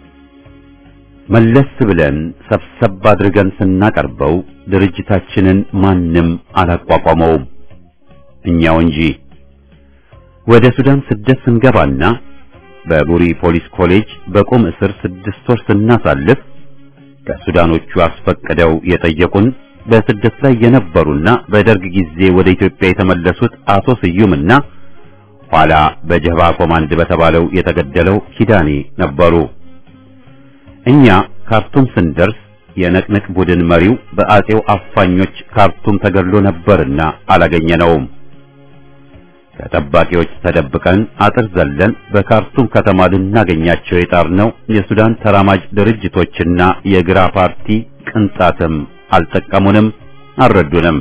መለስ ብለን ሰብሰብ አድርገን ስናቀርበው ድርጅታችንን ማንም አላቋቋመውም፣ እኛው እንጂ። ወደ ሱዳን ስደት ስንገባና በቡሪ ፖሊስ ኮሌጅ በቁም እስር 6 ወር ስናሳልፍ ከሱዳኖቹ አስፈቅደው የጠየቁን በስደት ላይ የነበሩና በደርግ ጊዜ ወደ ኢትዮጵያ የተመለሱት አቶ ስዩምና ኋላ በጀባ ኮማንድ በተባለው የተገደለው ኪዳኔ ነበሩ። እኛ ካርቱም ስንደርስ የነቅነቅ ቡድን መሪው በአጼው አፋኞች ካርቱም ተገድሎ ነበርና አላገኘነውም። ከጠባቂዎች ተደብቀን አጥር ዘለን በካርቱም ከተማ ልናገኛቸው የጣርነው የሱዳን ተራማጅ ድርጅቶችና የግራ ፓርቲ ቅንጣትም አልጠቀሙንም፣ አልረዱንም።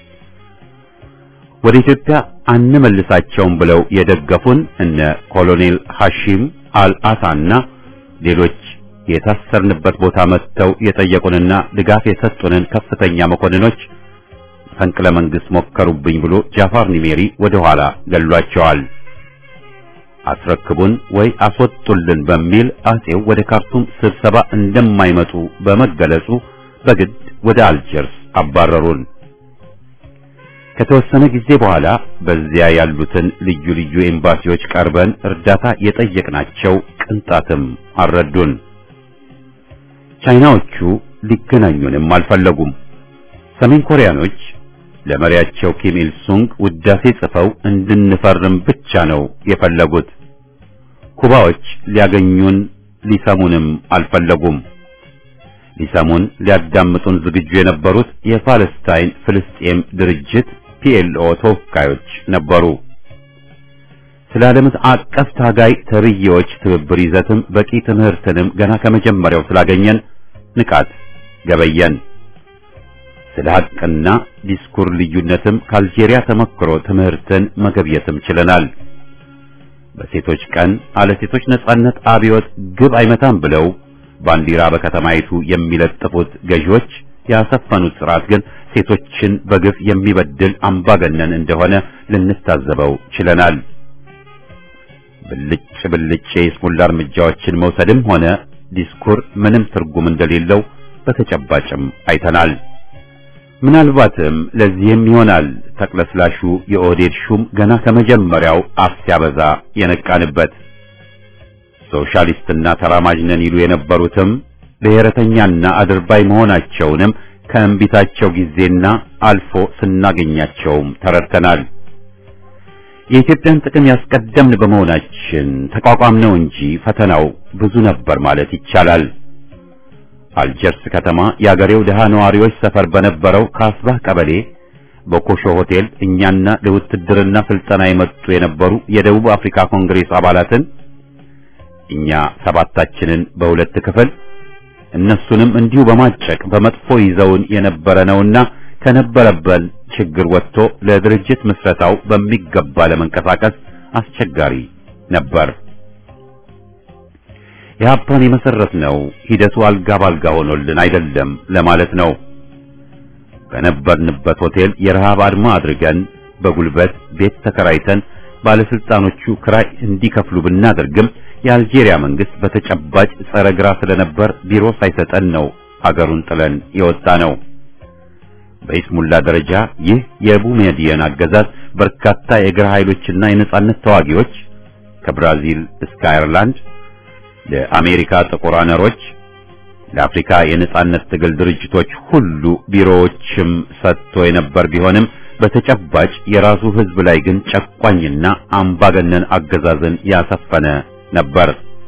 ወደ ኢትዮጵያ አንመልሳቸውም ብለው የደገፉን እነ ኮሎኔል ሐሺም አልአታና ሌሎች የታሰርንበት ቦታ መጥተው የጠየቁንና ድጋፍ የሰጡንን ከፍተኛ መኮንኖች ፈንቅለ መንግስት ሞከሩብኝ ብሎ ጃፋር ኒሜሪ ወደ ኋላ ገሏቸዋል። አስረክቡን ወይ አስወጡልን በሚል አጼው ወደ ካርቱም ስብሰባ እንደማይመጡ በመገለጹ በግድ ወደ አልጀርስ አባረሩን። ከተወሰነ ጊዜ በኋላ በዚያ ያሉትን ልዩ ልዩ ኤምባሲዎች ቀርበን እርዳታ የጠየቅናቸው ቅንጣትም አልረዱን። ቻይናዎቹ ሊገናኙንም አልፈለጉም። ሰሜን ኮሪያኖች ለመሪያቸው ኪም ኢል ሱንግ ውዳሴ ጽፈው እንድንፈርም ብቻ ነው የፈለጉት። ኩባዎች ሊያገኙን ሊሰሙንም አልፈለጉም። ሊሰሙን ሊያዳምጡን ዝግጁ የነበሩት የፓለስታይን ፍልስጤም ድርጅት ፒኤልኦ ተወካዮች ነበሩ። ስለ ዓለም አቀፍ ታጋይ ተብዬዎች ትብብር ይዘትም በቂ ትምህርትንም ገና ከመጀመሪያው ስላገኘን ንቃት ገበየን። ስለ ሐቅና ዲስኩር ልዩነትም ከአልጄሪያ ተመክሮ ትምህርትን መገብየትም ችለናል። በሴቶች ቀን አለ ሴቶች ነጻነት አብዮት ግብ አይመታም ብለው ባንዲራ በከተማይቱ የሚለጥፉት ገዢዎች ያሰፈኑት ስርዓት ግን ሴቶችን በግፍ የሚበድል አምባገነን እንደሆነ ልንታዘበው ችለናል። ብልጭ ብልጭ የስሙላ እርምጃዎችን መውሰድም ሆነ ዲስኩር ምንም ትርጉም እንደሌለው በተጨባጭም አይተናል። ምናልባትም ለዚህም ይሆናል ተቅለስላሹ የኦህዴድ ሹም ገና ከመጀመሪያው አፍ ሲያበዛ የነቃንበት። ሶሻሊስትና ተራማጅ ነን ይሉ የነበሩትም ብሔረተኛና አድርባይ መሆናቸውንም ከእንቢታቸው ጊዜና አልፎ ስናገኛቸውም ተረድተናል። የኢትዮጵያን ጥቅም ያስቀደምን በመሆናችን ተቋቋምነው እንጂ ፈተናው ብዙ ነበር ማለት ይቻላል። አልጀርስ ከተማ የአገሬው ደሃ ነዋሪዎች ሰፈር በነበረው ካስባህ ቀበሌ በኮሾ ሆቴል እኛና ለውትድርና ስልጠና የመጡ የነበሩ የደቡብ አፍሪካ ኮንግሬስ አባላትን እኛ ሰባታችንን በሁለት ክፍል እነሱንም እንዲሁ በማጨቅ በመጥፎ ይዘውን የነበረ ነውና ከነበረበን ችግር ወጥቶ ለድርጅት ምስረታው በሚገባ ለመንቀሳቀስ አስቸጋሪ ነበር። የሀፓን የመሰረትነው ሂደቱ አልጋ ባልጋ ሆኖልን አይደለም ለማለት ነው። በነበርንበት ሆቴል የረሃብ አድማ አድርገን በጉልበት ቤት ተከራይተን ባለስልጣኖቹ ክራይ እንዲከፍሉ ብናደርግም የአልጄሪያ መንግስት በተጨባጭ ጸረ ግራ ስለነበር ቢሮ ሳይሰጠን ነው አገሩን ጥለን የወጣ ነው። በኢስሙላ ደረጃ ይህ የቡሜዲየን አገዛዝ በርካታ የግራ ኃይሎችና የነጻነት ተዋጊዎች ከብራዚል እስከ አየርላንድ ለአሜሪካ ጥቁር አነሮች ለአፍሪካ የነጻነት ትግል ድርጅቶች ሁሉ ቢሮዎችም ሰጥቶ የነበር ቢሆንም በተጨባጭ የራሱ ህዝብ ላይ ግን ጨቋኝና አምባገነን አገዛዝን ያሰፈነ ነበር።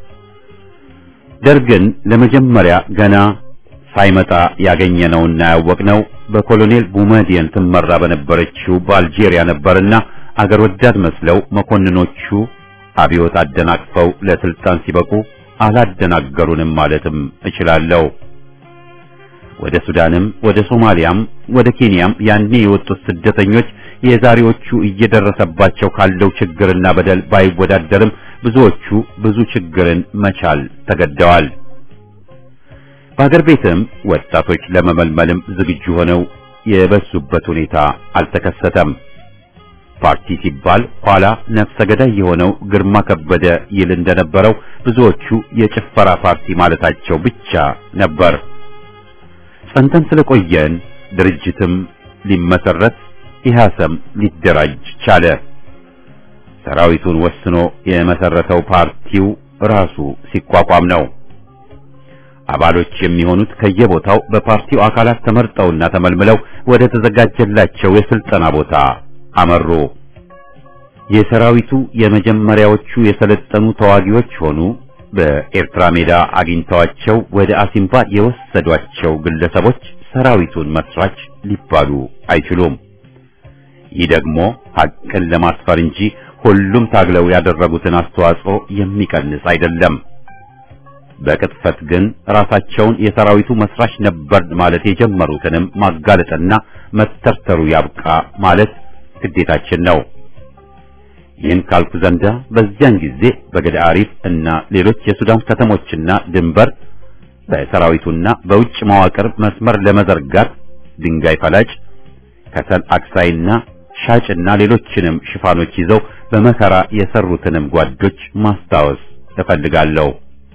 ደርግን ለመጀመሪያ ገና ሳይመጣ ያገኘነውና ያወቅነው በኮሎኔል ቡሜዲየን ትመራ በነበረችው በአልጄሪያ ነበርና አገር ወዳድ መስለው መኮንኖቹ አብዮት አደናቅፈው ለስልጣን ሲበቁ አላደናገሩንም ማለትም እችላለሁ። ወደ ሱዳንም ወደ ሶማሊያም ወደ ኬንያም ያኔ የወጡት ስደተኞች የዛሬዎቹ እየደረሰባቸው ካለው ችግርና በደል ባይወዳደርም ብዙዎቹ ብዙ ችግርን መቻል ተገደዋል። በአገር ቤትም ወጣቶች ለመመልመልም ዝግጁ ሆነው የበሱበት ሁኔታ አልተከሰተም። ፓርቲ ሲባል ኋላ ነፍሰ ገዳይ የሆነው ግርማ ከበደ ይል እንደነበረው ብዙዎቹ የጭፈራ ፓርቲ ማለታቸው ብቻ ነበር። ጸንተን ስለቆየን ድርጅትም ሊመሰረት ኢህአሰም ሊደራጅ ቻለ። ሰራዊቱን ወስኖ የመሰረተው ፓርቲው ራሱ ሲቋቋም ነው። አባሎች የሚሆኑት ከየቦታው በፓርቲው አካላት ተመርጠውና ተመልምለው ወደ ተዘጋጀላቸው የስልጠና ቦታ አመሩ። የሰራዊቱ የመጀመሪያዎቹ የሰለጠኑ ተዋጊዎች ሆኑ በኤርትራ ሜዳ አግኝተዋቸው ወደ አሲምባ የወሰዷቸው ግለሰቦች ሰራዊቱን መስራች ሊባሉ አይችሉም። ይህ ደግሞ ሐቅን ለማስፈር እንጂ ሁሉም ታግለው ያደረጉትን አስተዋጽኦ የሚቀንስ አይደለም። በቅጥፈት ግን ራሳቸውን የሰራዊቱ መስራች ነበር ማለት የጀመሩትንም ማጋለጥና መተርተሩ ያብቃ ማለት ግዴታችን ነው። ይህን ካልኩ ዘንዳ በዚያን ጊዜ በገዳ አሪፍ እና ሌሎች የሱዳን ከተሞችና ድንበር በሰራዊቱና በውጭ መዋቅር መስመር ለመዘርጋት ድንጋይ ፈላጭ፣ ከሰል አክሳይና ሻጭና ሌሎችንም ሽፋኖች ይዘው በመከራ የሰሩትንም ጓዶች ማስታወስ እፈልጋለሁ።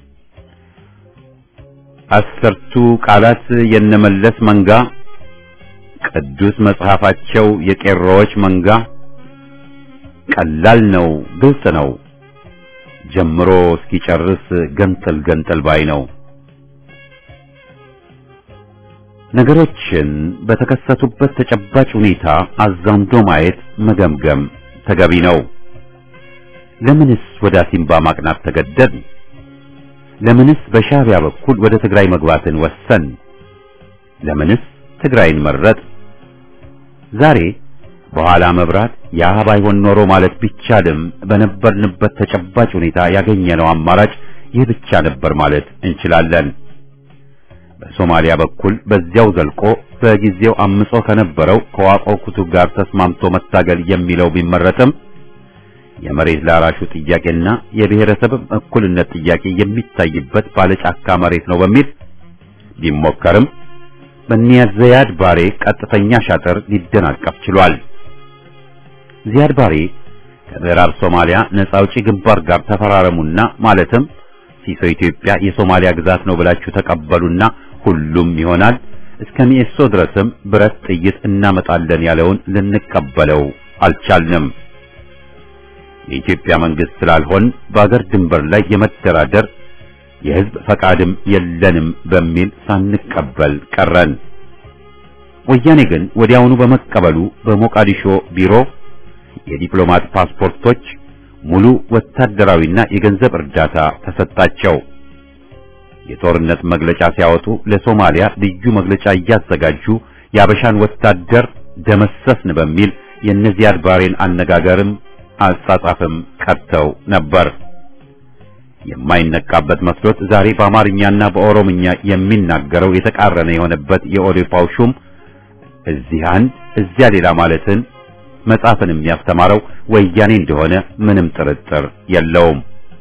አስርቱ ቃላት የነመለስ መንጋ፣ ቅዱስ መጽሐፋቸው የቄሮዎች መንጋ፣ ቀላል ነው ግልጽ ነው ጀምሮ እስኪጨርስ ገንጥል ገንጥል ባይ ነው። ነገሮችን በተከሰቱበት ተጨባጭ ሁኔታ አዛምዶ ማየት መገምገም ተገቢ ነው። ለምንስ ወደ አሲምባ ማቅናት ተገደድ? ለምንስ በሻዕቢያ በኩል ወደ ትግራይ መግባትን ወሰን? ለምንስ ትግራይን መረጥ? ዛሬ በኋላ መብራት ያ ባይሆን ኖሮ ማለት ቢቻልም በነበርንበት ተጨባጭ ሁኔታ ያገኘነው አማራጭ ይህ ብቻ ነበር ማለት እንችላለን። በሶማሊያ በኩል በዚያው ዘልቆ በጊዜው አምጾ ከነበረው ከዋቆ ኩቱ ጋር ተስማምቶ መታገል የሚለው ቢመረጥም የመሬት ላራሹ ጥያቄና የብሔረሰብ እኩልነት ጥያቄ የሚታይበት ባለጫካ መሬት ነው በሚል ቢሞከርም በኒያዝ ባሬ ቀጥተኛ ሻጥር ሊደናቀፍ ችሏል። ዚያድ ባሬ ከምዕራብ ሶማሊያ ነፃ አውጪ ግንባር ጋር ተፈራረሙና ማለትም ሲሶ ኢትዮጵያ የሶማሊያ ግዛት ነው ብላችሁ ተቀበሉና ሁሉም ይሆናል እስከ ሚኤሶ ድረስም ብረት ጥይት እናመጣለን ያለውን ልንቀበለው አልቻልንም። የኢትዮጵያ መንግስት ስላልሆን በአገር ድንበር ላይ የመደራደር የህዝብ ፈቃድም የለንም በሚል ሳንቀበል ቀረን። ወያኔ ግን ወዲያውኑ በመቀበሉ በሞቃዲሾ ቢሮ የዲፕሎማት ፓስፖርቶች፣ ሙሉ ወታደራዊና የገንዘብ እርዳታ ተሰጣቸው። የጦርነት መግለጫ ሲያወጡ ለሶማሊያ ልዩ መግለጫ እያዘጋጁ የአበሻን ወታደር ደመሰስን በሚል የነዚያድ ባሬን አነጋገርም አጻጻፍም ቀርተው ነበር። የማይነቃበት መስሎት ዛሬ በአማርኛና በኦሮምኛ የሚናገረው የተቃረነ የሆነበት የኦዴፓው ሹም እዚህ አንድ እዚያ ሌላ ማለትን መጻፍን የሚያስተማረው ወያኔ እንደሆነ ምንም ጥርጥር የለውም።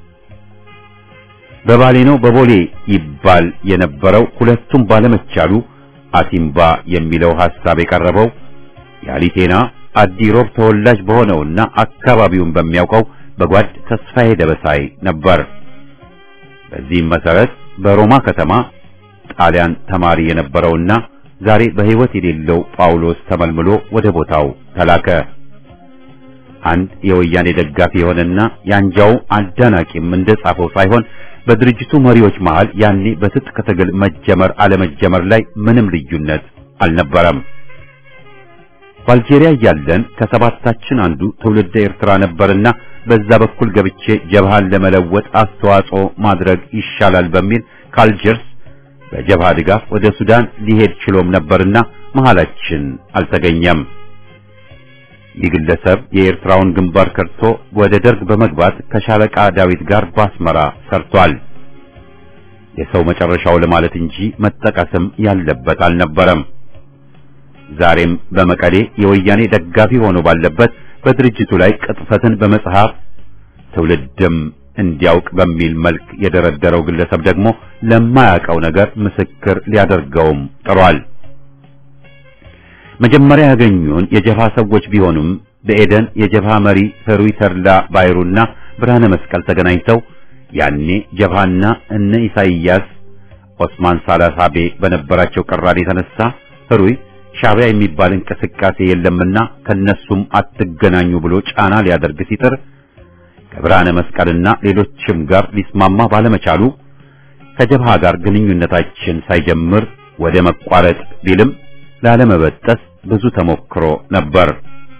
በባሌ ነው በቦሌ ይባል የነበረው ሁለቱም ባለመቻሉ አሲምባ የሚለው ሐሳብ የቀረበው ያሊቴና አዲሮብ ተወላጅ በሆነውና አካባቢውን በሚያውቀው በጓድ ተስፋዬ ደበሳይ ነበር። በዚህም መሰረት በሮማ ከተማ ጣሊያን ተማሪ የነበረውና ዛሬ በሕይወት የሌለው ጳውሎስ ተመልምሎ ወደ ቦታው ተላከ። አንድ የወያኔ ደጋፊ የሆነና ያንጃው አዳናቂም እንደጻፈው ሳይሆን በድርጅቱ መሪዎች መሃል ያኔ በትጥቅ ትግል መጀመር አለመጀመር ላይ ምንም ልዩነት አልነበረም። በአልጄሪያ ያለን ከሰባታችን አንዱ ትውልደ ኤርትራ ነበርና በዛ በኩል ገብቼ ጀብሃን ለመለወጥ አስተዋጽኦ ማድረግ ይሻላል በሚል ካልጀርስ በጀብሃ ድጋፍ ወደ ሱዳን ሊሄድ ችሎም ነበርና መሃላችን አልተገኘም። ይህ ግለሰብ የኤርትራውን ግንባር ከርቶ ወደ ደርግ በመግባት ከሻለቃ ዳዊት ጋር ባስመራ ሰርቷል። የሰው መጨረሻው ለማለት እንጂ መጠቀስም ያለበት አልነበረም። ዛሬም በመቀሌ የወያኔ ደጋፊ ሆኖ ባለበት በድርጅቱ ላይ ቅጥፈትን በመጽሐፍ ትውልድም እንዲያውቅ በሚል መልክ የደረደረው ግለሰብ ደግሞ ለማያውቀው ነገር ምስክር ሊያደርገውም ጥሯል። መጀመሪያ ያገኙን የጀፋ ሰዎች ቢሆኑም በኤደን የጀብሃ መሪ ህሩይ ተድላ ባይሩና ብርሃነ መስቀል ተገናኝተው ያኔ ጀብሃና እነ ኢሳይያስ ኦስማን ሳላሳቤ በነበራቸው ቅራኔ የተነሳ ህሩይ ሻዕቢያ የሚባል እንቅስቃሴ የለምና ከነሱም አትገናኙ ብሎ ጫና ሊያደርግ ሲጥር ከብርሃነ መስቀልና ሌሎችም ጋር ሊስማማ ባለመቻሉ ከጀብሃ ጋር ግንኙነታችን ሳይጀምር ወደ መቋረጥ ቢልም ላለመበጠስ ብዙ ተሞክሮ ነበር።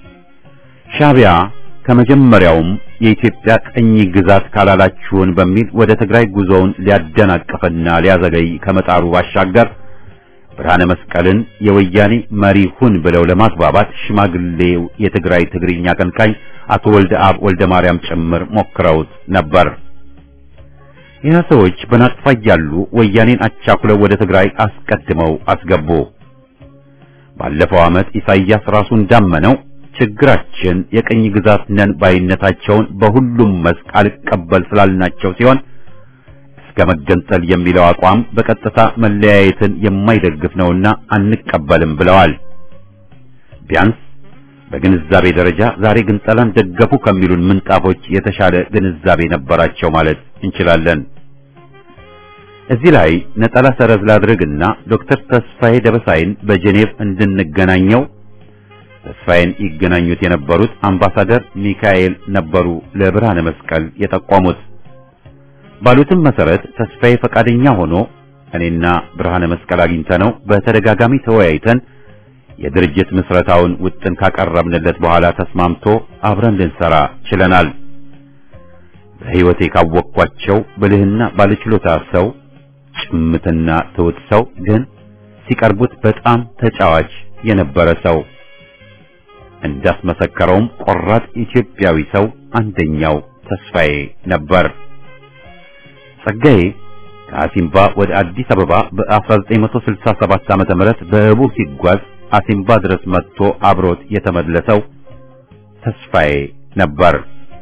ሻዕቢያ ከመጀመሪያውም የኢትዮጵያ ቀኝ ግዛት ካላላችሁን በሚል ወደ ትግራይ ጉዞውን ሊያደናቅፍና ሊያዘገይ ከመጣሩ ባሻገር ብርሃነ መስቀልን የወያኔ መሪ ሁን ብለው ለማግባባት ሽማግሌው የትግራይ ትግርኛ አቀንቃኝ አቶ ወልደ አብ ወልደ ማርያም ጭምር ሞክረውት ነበር። ይህ ሰዎች በናጥፋ ያሉ ወያኔን አቻኩለው ወደ ትግራይ አስቀድመው አስገቡ። ባለፈው ዓመት ኢሳይያስ ራሱ እንዳመነው ችግራችን የቀኝ ግዛት ነን ባይነታቸውን በሁሉም መስክ አልቀበል ስላልናቸው ሲሆን እስከ መገንጠል የሚለው አቋም በቀጥታ መለያየትን የማይደግፍ ነውና አንቀበልም ብለዋል። ቢያንስ በግንዛቤ ደረጃ ዛሬ ግንጠላን ደገፉ ከሚሉን ምንጣፎች የተሻለ ግንዛቤ ነበራቸው ማለት እንችላለን። እዚህ ላይ ነጠላ ሰረዝ ላድርግና ዶክተር ተስፋዬ ደበሳይን በጄኔቭ እንድንገናኘው ተስፋዬን ይገናኙት የነበሩት አምባሳደር ሚካኤል ነበሩ ለብርሃነ መስቀል የጠቋሙት። ባሉትም መሰረት ተስፋዬ ፈቃደኛ ሆኖ እኔና ብርሃነ መስቀል አግኝተነው በተደጋጋሚ ተወያይተን የድርጅት ምስረታውን ውጥን ካቀረብንለት በኋላ ተስማምቶ አብረን ልንሰራ ችለናል። በህይወቴ ካወቅኳቸው ብልህና ባለችሎታ ሰው፣ ጭምትና ትውት ሰው፣ ግን ሲቀርቡት በጣም ተጫዋች የነበረ ሰው፣ እንዳስመሰከረውም ቆራጥ ኢትዮጵያዊ ሰው አንደኛው ተስፋዬ ነበር። ጸጋዬ ከአሲምባ ወደ አዲስ አበባ በ1967 ዓመተ ምህረት በእቡ ሲጓዝ አሲምባ ድረስ መጥቶ አብሮት የተመለሰው ተስፋዬ ነበር።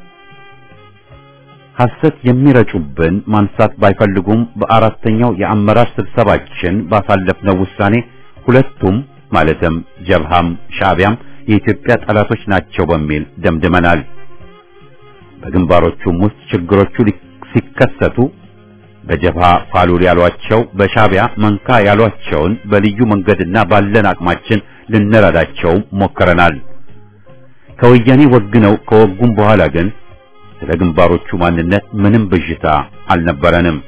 ሐሰት የሚረጩብን ማንሳት ባይፈልጉም በአራተኛው የአመራር ስብሰባችን ባሳለፍነው ውሳኔ ሁለቱም ማለትም ጀብሃም ሻዕቢያም የኢትዮጵያ ጠላቶች ናቸው በሚል ደምድመናል። በግንባሮቹም ውስጥ ችግሮቹ ሲከሰቱ በጀብሃ ፋሉል ያሏቸው በሻዕቢያ መንካ ያሏቸውን በልዩ መንገድና ባለን አቅማችን ልንረዳቸው ሞክረናል። ከወያኔ ወግነው ከወጉም በኋላ ግን ስለ ግንባሮቹ ማንነት ምንም ብዥታ አልነበረንም።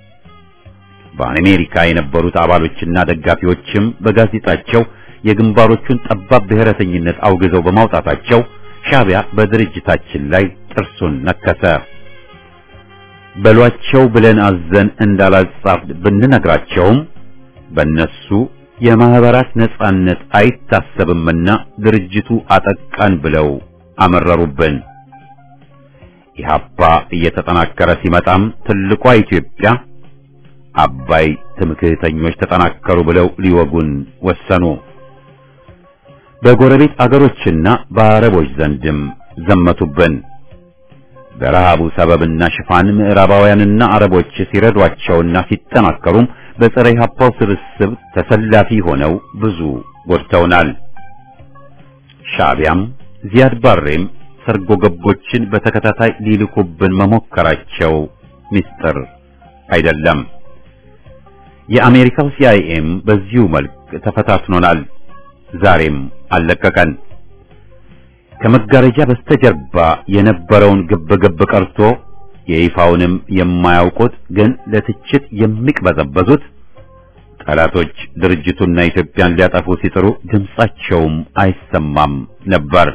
በአሜሪካ የነበሩት አባሎችና ደጋፊዎችም በጋዜጣቸው የግንባሮቹን ጠባብ ብሔረተኝነት አውግዘው በማውጣታቸው ሻዕቢያ በድርጅታችን ላይ ጥርሱን ነከሰ። በሏቸው ብለን አዘን እንዳላጻፍ ብንነግራቸውም በእነሱ የማህበራት ነጻነት አይታሰብምና ድርጅቱ አጠቃን ብለው አመረሩብን። ኢህአፓ እየተጠናከረ ሲመጣም ትልቋ ኢትዮጵያ አባይ ትምክህተኞች ተጠናከሩ ብለው ሊወጉን ወሰኑ። በጎረቤት አገሮችና በአረቦች ዘንድም ዘመቱብን። በረሃቡ ሰበብና ሽፋን ምዕራባውያንና አረቦች ሲረዷቸውና ሲጠናከሩም በፀረ ኢህአፓው ስብስብ ተሰላፊ ሆነው ብዙ ጎድተውናል። ሻዕቢያም ዚያድ ባሬም ሰርጎ ገቦችን በተከታታይ ሊልኩብን መሞከራቸው ምስጢር አይደለም። የአሜሪካው ሲአይኤም በዚሁ መልክ ተፈታትኖናል። ዛሬም አለቀቀን። ከመጋረጃ በስተጀርባ የነበረውን ግብግብ ቀርቶ የይፋውንም የማያውቁት ግን ለትችት የሚቅበዘበዙት ጠላቶች ድርጅቱና ኢትዮጵያን ሊያጠፉ ሲጥሩ ድምጻቸውም አይሰማም ነበር።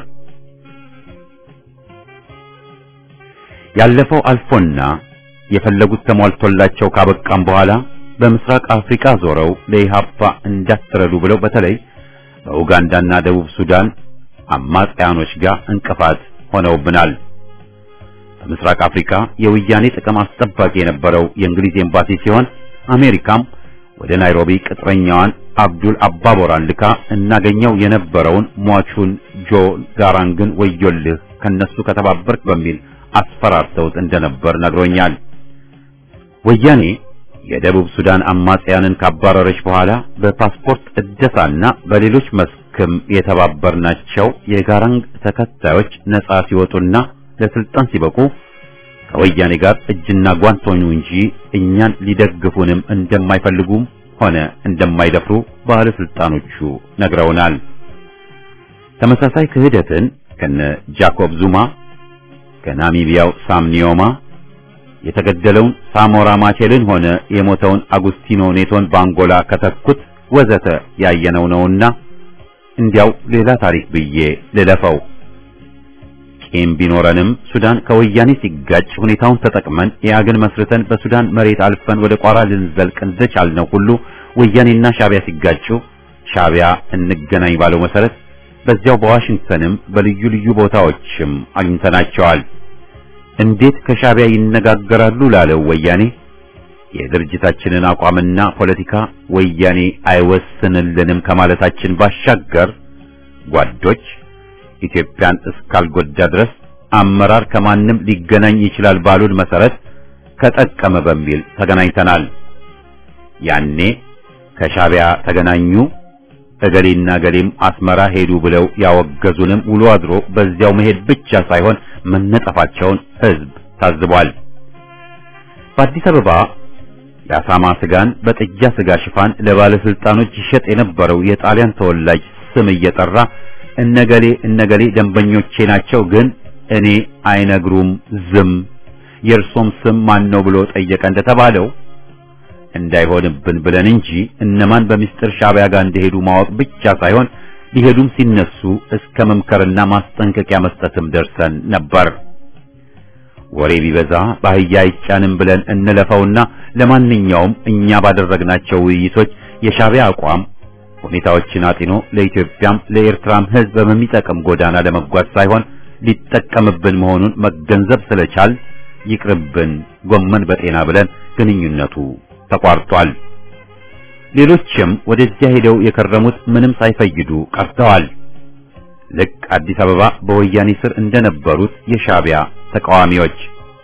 ያለፈው አልፎና የፈለጉት ተሟልቶላቸው ካበቃም በኋላ በምስራቅ አፍሪካ ዞረው ለኢህአፓ እንዳትረዱ ብለው በተለይ በኡጋንዳና ደቡብ ሱዳን አማጽያኖች ጋር እንቅፋት ሆነውብናል። በምስራቅ አፍሪካ የወያኔ ጥቅም አስጠባቂ የነበረው የእንግሊዝ ኤምባሲ ሲሆን አሜሪካም ወደ ናይሮቢ ቅጥረኛዋን አብዱል አባቦራን ልካ እናገኘው የነበረውን ሟቹን ጆ ጋራንግን ወዮልህ ከነሱ ከተባበርክ በሚል አስፈራርተውት እንደነበር ነግሮኛል። ወያኔ የደቡብ ሱዳን አማጽያንን ካባረረች በኋላ በፓስፖርት እደሳና በሌሎች መስክ መስክም የተባበርናቸው የጋራንግ ተከታዮች ነጻ ሲወጡና ለስልጣን ሲበቁ ከወያኔ ጋር እጅና ጓንት ሆኑ እንጂ እኛን ሊደግፉንም እንደማይፈልጉም ሆነ እንደማይደፍሩ ባለስልጣኖቹ ነግረውናል። ተመሳሳይ ክህደትን ከነ ጃኮብ ዙማ ከናሚቢያው ሳም ኒዮማ የተገደለውን ሳሞራ ማቼልን ሆነ የሞተውን አጉስቲኖ ኔቶን ባንጎላ ከተኩት ወዘተ ያየነው ነውና እንዲያው ሌላ ታሪክ ብዬ ልለፈው። ቂም ቢኖረንም ሱዳን ከወያኔ ሲጋጭ ሁኔታውን ተጠቅመን ያገን መስርተን በሱዳን መሬት አልፈን ወደ ቋራ ልንዘልቅ እንደቻልነው ሁሉ ወያኔና ሻቢያ ሲጋጩ ሻቢያ እንገናኝ ባለው መሰረት በዚያው በዋሽንግተንም በልዩ ልዩ ቦታዎችም አግኝተናቸዋል። እንዴት ከሻቢያ ይነጋገራሉ ላለው ወያኔ የድርጅታችንን አቋምና ፖለቲካ ወያኔ አይወስንልንም ከማለታችን ባሻገር ጓዶች ኢትዮጵያን እስካልጎዳ ድረስ አመራር ከማንም ሊገናኝ ይችላል ባሉን መሰረት ከጠቀመ በሚል ተገናኝተናል። ያኔ ከሻቢያ ተገናኙ እገሌና ገሌም አስመራ ሄዱ ብለው ያወገዙንም ውሎ አድሮ በዚያው መሄድ ብቻ ሳይሆን መነጠፋቸውን ሕዝብ ታዝቧል። በአዲስ አበባ የአሳማ ስጋን በጥጃ ስጋ ሽፋን ለባለስልጣኖች ይሸጥ የነበረው የጣሊያን ተወላጅ ስም እየጠራ እነገሌ ደንበኞቼ ናቸው፣ ግን እኔ አይነግሩም ዝም፣ የእርሶም ስም ማን ነው ብሎ ጠየቀ እንደተባለው እንዳይሆንብን ብለን እንጂ እነማን በሚስጥር ሻቢያ ጋር እንደሄዱ ማወቅ ብቻ ሳይሆን ሊሄዱም ሲነሱ እስከ መምከርና ማስጠንቀቂያ መስጠትም ደርሰን ነበር። ወሬ ቢበዛ ባህያ አይጫንም ብለን እንለፈውና ለማንኛውም እኛ ባደረግናቸው ውይይቶች የሻቢያ አቋም ሁኔታዎችን አጢኖ ለኢትዮጵያም ለኤርትራም ሕዝብ በሚጠቅም ጎዳና ለመጓዝ ሳይሆን ሊጠቀምብን መሆኑን መገንዘብ ስለቻል ይቅርብን ጎመን በጤና ብለን ግንኙነቱ ተቋርጧል። ሌሎችም ወደዚያ ሄደው የከረሙት ምንም ሳይፈይዱ ቀርተዋል። ልክ አዲስ አበባ በወያኔ ስር እንደነበሩት የሻቢያ ተቃዋሚዎች።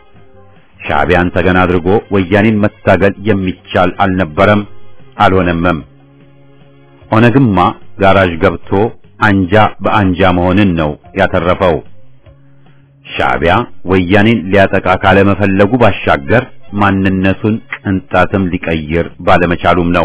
ሻቢያን ተገና አድርጎ ወያኔን መታገል የሚቻል አልነበረም፣ አልሆነምም። ኦነግማ ጋራዥ ገብቶ አንጃ በአንጃ መሆንን ነው ያተረፈው። ሻቢያ ወያኔን ሊያጠቃ ካለመፈለጉ ባሻገር ማንነቱን ቅንጣትም ሊቀይር ባለመቻሉም ነው።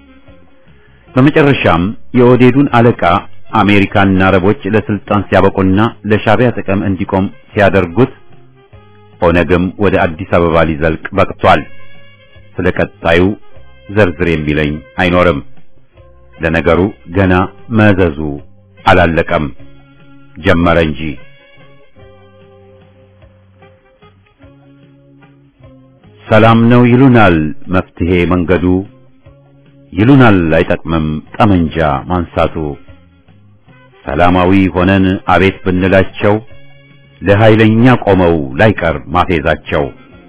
በመጨረሻም የኦዴዱን አለቃ አሜሪካና አረቦች ለስልጣን ሲያበቁና ለሻቢያ ጥቅም እንዲቆም ሲያደርጉት ኦነግም ወደ አዲስ አበባ ሊዘልቅ በቅቷል። ስለቀጣዩ ዘርዝር የሚለኝ አይኖርም። ለነገሩ ገና መዘዙ አላለቀም፣ ጀመረ እንጂ። ሰላም ነው ይሉናል መፍትሄ መንገዱ፣ ይሉናል አይጠቅምም ጠመንጃ ማንሳቱ። ሰላማዊ ሆነን አቤት ብንላቸው ለኃይለኛ ቆመው ላይቀር ማፌዛቸው።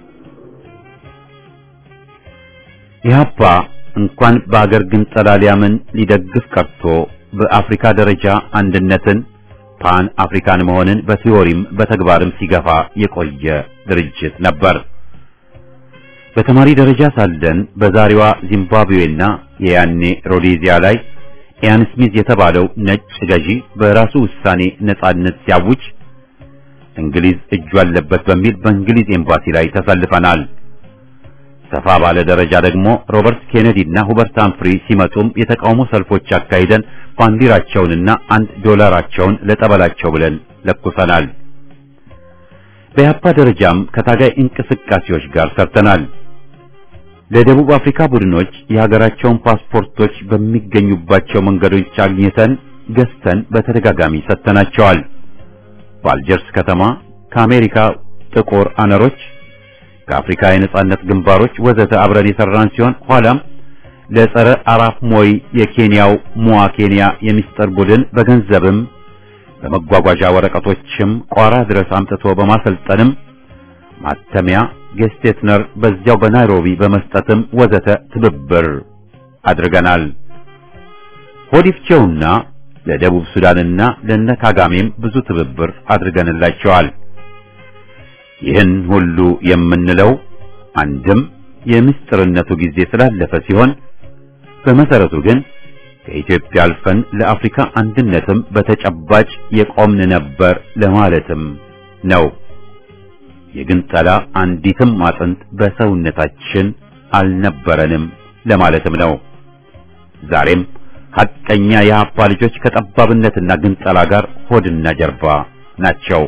ኢህአፓ እንኳን በአገር ግን ጠላሊያምን ሊደግፍ ቀርቶ በአፍሪካ ደረጃ አንድነትን ፓን አፍሪካን መሆንን በቲዮሪም በተግባርም ሲገፋ የቆየ ድርጅት ነበር። በተማሪ ደረጃ ሳለን በዛሬዋ ዚምባብዌና የያኔ ሮዴዚያ ላይ ኢያን ስሚዝ የተባለው ነጭ ገዢ በራሱ ውሳኔ ነጻነት ሲያውጅ እንግሊዝ እጁ አለበት በሚል በእንግሊዝ ኤምባሲ ላይ ተሰልፈናል። ሰፋ ባለ ደረጃ ደግሞ ሮበርት ኬኔዲ እና ሁበርት ሃምፍሪ ሲመጡም የተቃውሞ ሰልፎች አካሂደን ባንዲራቸውንና $1 ለጠበላቸው ብለን ለኩሰናል። በያፓ ደረጃም ከታጋይ እንቅስቃሴዎች ጋር ሰርተናል። ለደቡብ አፍሪካ ቡድኖች የሀገራቸውን ፓስፖርቶች በሚገኙባቸው መንገዶች አግኝተን ገዝተን በተደጋጋሚ ሰጥተናቸዋል። በአልጀርስ ከተማ ከአሜሪካ ጥቁር አነሮች ከአፍሪካ የነጻነት ግንባሮች ወዘተ አብረን የሰራን ሲሆን ኋላም ለጸረ አራፍ ሞይ የኬንያው ሙዋ ኬንያ የሚስጥር ቡድን በገንዘብም በመጓጓዣ ወረቀቶችም ቋራ ድረስ አምጥቶ በማሰልጠንም ማተሚያ ጌስቴትነር በዚያው በናይሮቢ በመስጠትም ወዘተ ትብብር አድርገናል። ሆዲፍቼውና ለደቡብ ሱዳንና ለነካጋሜም ብዙ ትብብር አድርገንላቸዋል። ይህን ሁሉ የምንለው አንድም የምስጥርነቱ ጊዜ ስላለፈ ሲሆን በመሰረቱ ግን ከኢትዮጵያ አልፈን ለአፍሪካ አንድነትም በተጨባጭ የቆምን ነበር ለማለትም ነው። የግንጠላ አንዲትም አጥንት በሰውነታችን አልነበረንም ለማለትም ነው። ዛሬም ሐቀኛ የአፓ ልጆች ከጠባብነትና ግንጠላ ጋር ሆድና ጀርባ ናቸው።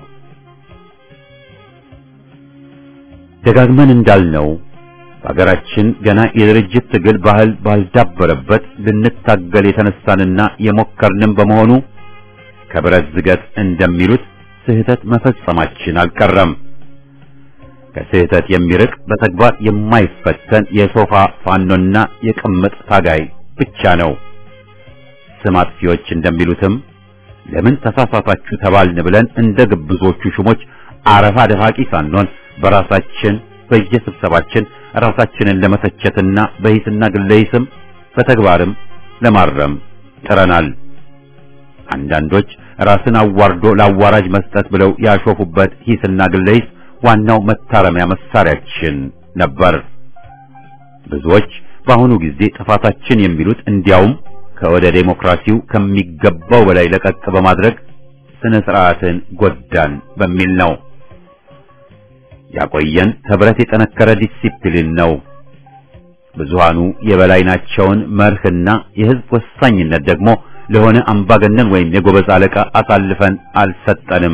ደጋግመን እንዳልነው በሀገራችን ገና የድርጅት ትግል ባህል ባልዳበረበት ልንታገል የተነሳንና የሞከርንም በመሆኑ ከብረት ዝገት እንደሚሉት ስህተት መፈጸማችን አልቀረም። ከስህተት የሚርቅ በተግባር የማይፈተን የሶፋ ፋኖና የቅምጥ ታጋይ ብቻ ነው። ስም አጥፊዎች እንደሚሉትም ለምን ተሳሳታችሁ ተባልን ብለን እንደ ግብዞቹ ሹሞች አረፋ ደፋቂ ሳንሆን በራሳችን በየስብሰባችን ራሳችንን ለመተቸትና በሂስና ግለሂስም በተግባርም ለማረም ጥረናል። አንዳንዶች ራስን አዋርዶ ለአዋራጅ መስጠት ብለው ያሾፉበት ሂስና ግለሂስ ዋናው መታረሚያ መሳሪያችን ነበር። ብዙዎች በአሁኑ ጊዜ ጥፋታችን የሚሉት እንዲያውም ከወደ ዴሞክራሲው ከሚገባው በላይ ለቀቅ በማድረግ ስነ ስርዓትን ጎዳን በሚል ነው። ያቆየን ህብረት የጠነከረ ዲሲፕሊን ነው። ብዙሃኑ የበላይ ናቸውን መርህና የህዝብ ወሳኝነት ደግሞ ለሆነ አምባገነን ወይም የጎበዝ አለቃ አሳልፈን አልሰጠንም።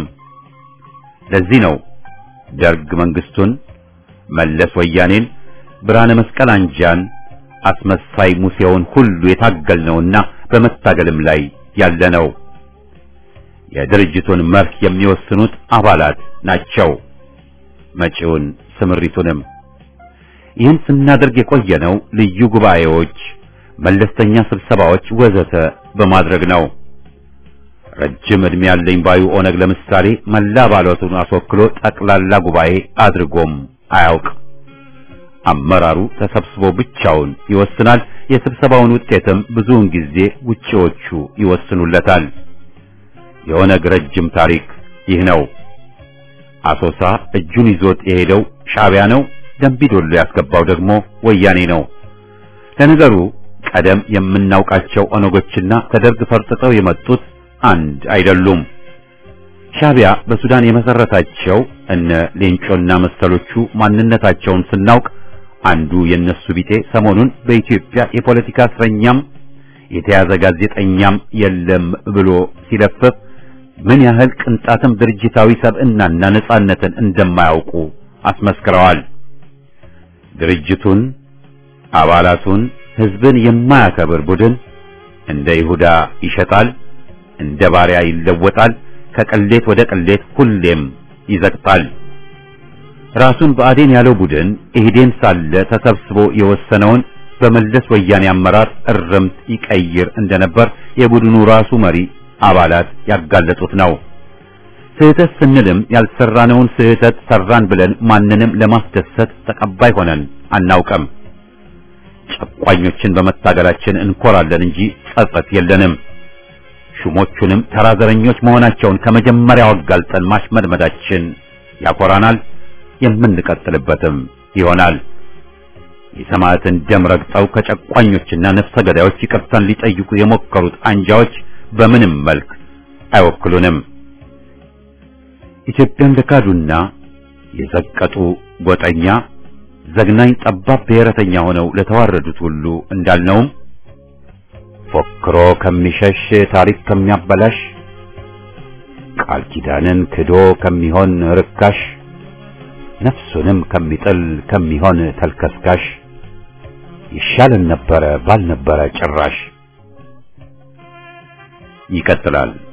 ለዚህ ነው ደርግ መንግስቱን፣ መለስ ወያኔን፣ ብርሃነ መስቀል አንጃን፣ አስመሳይ ሙሴውን ሁሉ የታገልነውና በመታገልም ላይ ያለነው። የድርጅቱን መርህ የሚወስኑት አባላት ናቸው። መጪውን ስምሪቱንም ይህን ስናደርግ የቆየነው ልዩ ጉባኤዎች፣ መለስተኛ ስብሰባዎች ወዘተ በማድረግ ነው። ረጅም ዕድሜ ያለኝ ባዩ ኦነግ ለምሳሌ መላ አባላቱን አስወክሎ ጠቅላላ ጉባኤ አድርጎም አያውቅ። አመራሩ ተሰብስቦ ብቻውን ይወስናል። የስብሰባውን ውጤትም ብዙውን ጊዜ ውጪዎቹ ይወስኑለታል። የኦነግ ረጅም ታሪክ ይህ ነው። አሶሳ እጁን ይዞት የሄደው ሻዕቢያ ነው። ደምቢዶሎ ያስገባው ደግሞ ወያኔ ነው። ለነገሩ ቀደም የምናውቃቸው ኦነጎችና ከደርግ ፈርጥጠው የመጡት አንድ አይደሉም። ሻዕቢያ በሱዳን የመሰረታቸው እነ ሌንጮና መሰሎቹ ማንነታቸውን ስናውቅ አንዱ የነሱ ቢጤ ሰሞኑን በኢትዮጵያ የፖለቲካ እስረኛም የተያዘ ጋዜጠኛም የለም ብሎ ሲለፍፍ ምን ያህል ቅንጣትም ድርጅታዊ ሰብዕናና ነጻነትን እንደማያውቁ አስመስክረዋል። ድርጅቱን፣ አባላቱን፣ ህዝብን የማያከብር ቡድን እንደ ይሁዳ ይሸጣል፣ እንደ ባሪያ ይለወጣል፣ ከቅሌት ወደ ቅሌት ሁሌም ይዘቅጣል። ራሱን ብአዴን ያለው ቡድን ኢህዴን ሳለ ተሰብስቦ የወሰነውን በመለስ ወያኔ አመራር እርምት ይቀይር እንደነበር የቡድኑ ራሱ መሪ አባላት ያጋለጡት ነው። ስህተት ስንልም ያልሰራነውን ስህተት ሰራን ብለን ማንንም ለማስደሰት ተቀባይ ሆነን አናውቅም። ጨቋኞችን በመታገላችን እንኮራለን እንጂ ጸጸት የለንም። ሹሞቹንም ተራዘረኞች መሆናቸውን ከመጀመሪያው አጋልጠን ማሽመድመዳችን ያኮራናል፣ የምንቀጥልበትም ይሆናል። የሰማዕትን ደም ረግጠው ከጨቋኞችና ነፍሰ ገዳዮች ይቅርታን ሊጠይቁ የሞከሩት አንጃዎች በምንም መልክ አይወክሉንም። ኢትዮጵያን ለካዱና የዘቀጡ ጎጠኛ ዘግናኝ ጠባብ ብሔረተኛ ሆነው ለተዋረዱት ሁሉ እንዳልነውም ፎክሮ ከሚሸሽ ታሪክ ከሚያበላሽ ቃል ኪዳንን ክዶ ከሚሆን ርካሽ ነፍሱንም ከሚጥል ከሚሆን ተልከስካሽ ይሻልን ነበረ ባልነበረ ጭራሽ። ይቀጥላል።